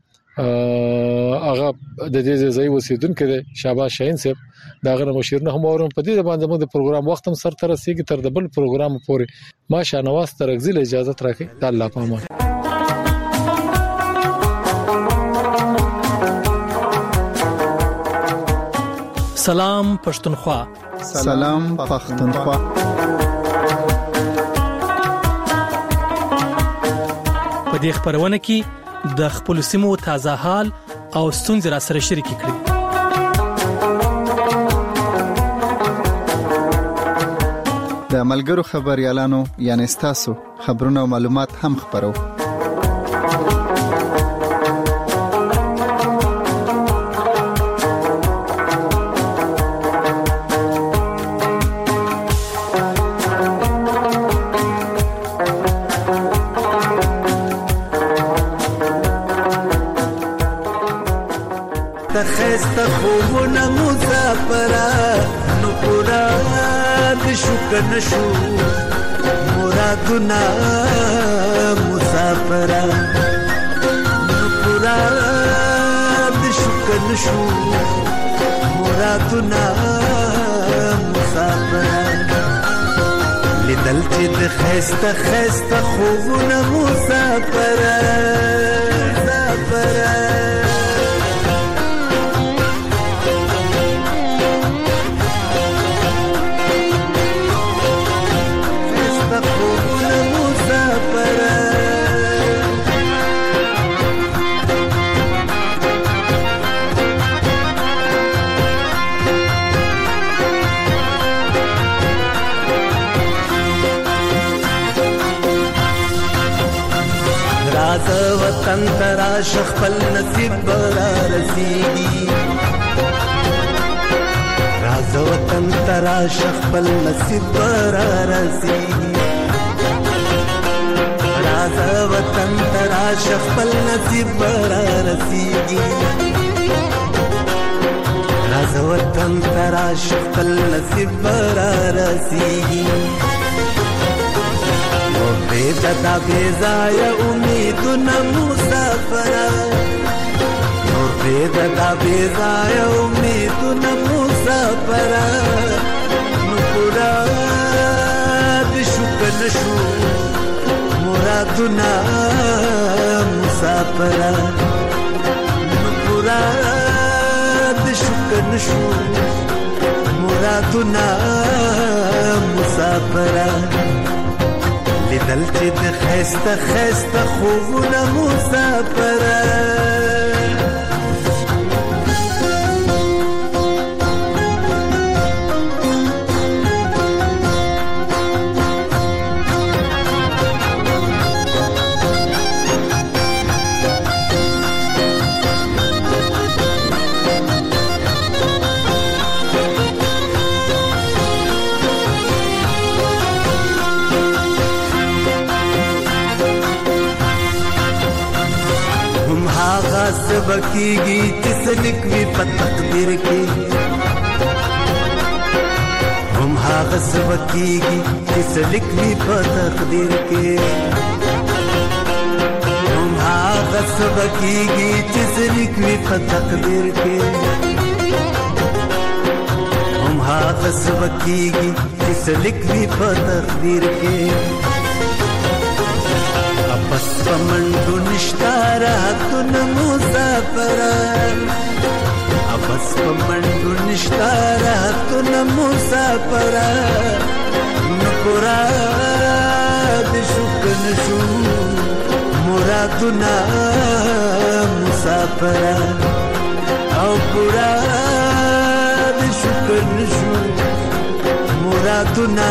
Speaker 2: هغه د دې ځای وسیدونکو دی شاباش شاهین صاحب داغه مشیر نه هم اورم په دې باندې موږ د پروګرام وخت هم سر تر رسیدي تر د بل پروګرام پورې ما شانواز ترغزل اجازه راکړي د الله په امان
Speaker 8: سلام پښتونخوا
Speaker 9: سلام پښتونخوا
Speaker 8: په دې خبرونه کې د خپل سیمو تازه حال او ستونزې را سره شریک کړي
Speaker 9: د ملګرو خبريالانو یعنی تاسو خبرونه او معلومات هم خبرو
Speaker 7: خسته خوبونه مسافره نو پورا د شکر نشو مرادونه مسافره نو پورا د شکر نشو مرادونه مسافره لیدل چې د خسته خسته خوبونه مسافره مسافره وطن تراش خپل نصیب برا رسیږي راز وطن تراش خپل نصیب برا رسیږي راز وطن تراش خپل نصیب برا رسیږي راز وطن تراش خپل نصیب برا رسیږي
Speaker 18: پرېږده بې ځایه امیدونه مسافره نور پرېږده بې ځایه امیدونه مسافره نو پوره دې شو که نه شو مرادونه مسافره نو پوره دې شو که نه شو مرادونه مسافره لیدل چې د ښایسته ښایسته خوبونه مسافره بکیږي چې څه لیکوي په تقدیر کې هم هغه څه بکیږي چې څه لیکوي په تقدیر کې هم هغه څه بکیږي چې څه لیکوي په تقدیر کې هم هغه څه بکیږي چې څه لیکوي په تقدیر کې بس پمنډو نشتا راحتونه مسافره بس پمنډو نشتا راحتونه مسافره نو پورا دې شو که نه شو مرادونه مسافره او پورا دې شو که نه شو مرادونه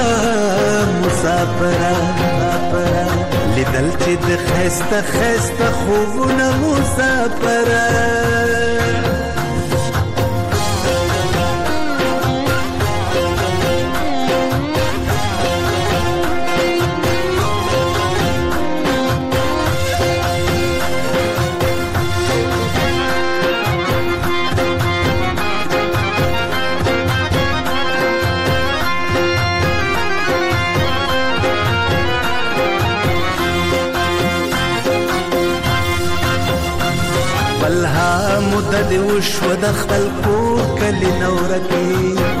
Speaker 18: مسافره لیدل چې د ښایسته ښایسته خوبونه مسافره مده دې وشوه د خپل کور کلي نوره کې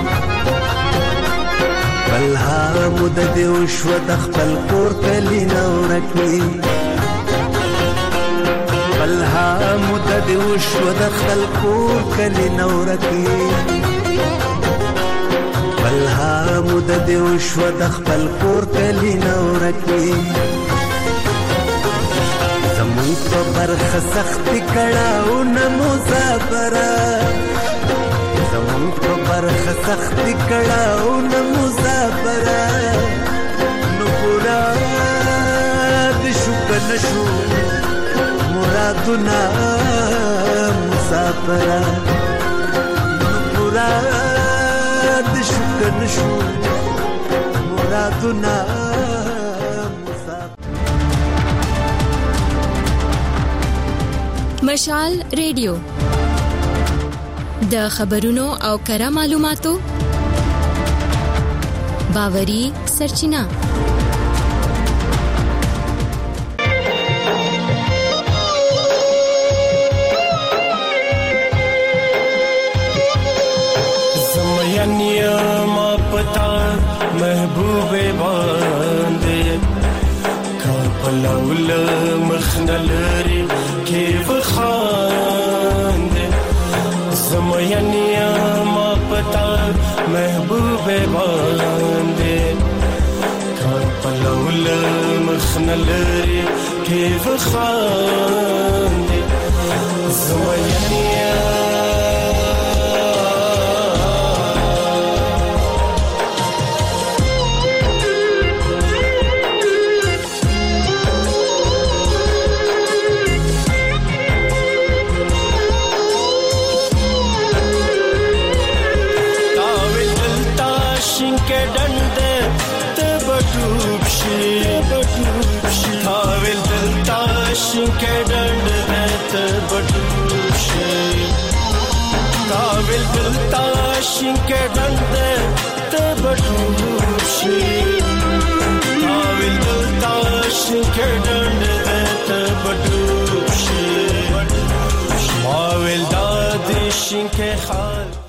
Speaker 18: بلها مده دې وشوه د خپل کور کلي نوره کې بلها مده دې وشوه د خپل کور کلي نوره کې بلها مده دې وشوه د خپل کور کلي نوره کې زمون په برخه سختي کړهونه مسافره زمون په برخه سختي کړهونه مسافره نو پورا دې شو که نه شو مرادونه مسافره نو پورا دې شو که نه شو مرادونه
Speaker 14: مشال ریډیو د خبرونو او کره معلوماتو باوري سرچینه
Speaker 19: زميانيا ما پتا محبوب باندې کاپلول مخنلري كيف خاند زميانيا ما پتا محبوب باندې کاپلول مخنلري كيف خاند زميانيا के डंड रहत बटूशे काबिल दिल ताश के डंड ते बटूशे काबिल दिल شین کې خال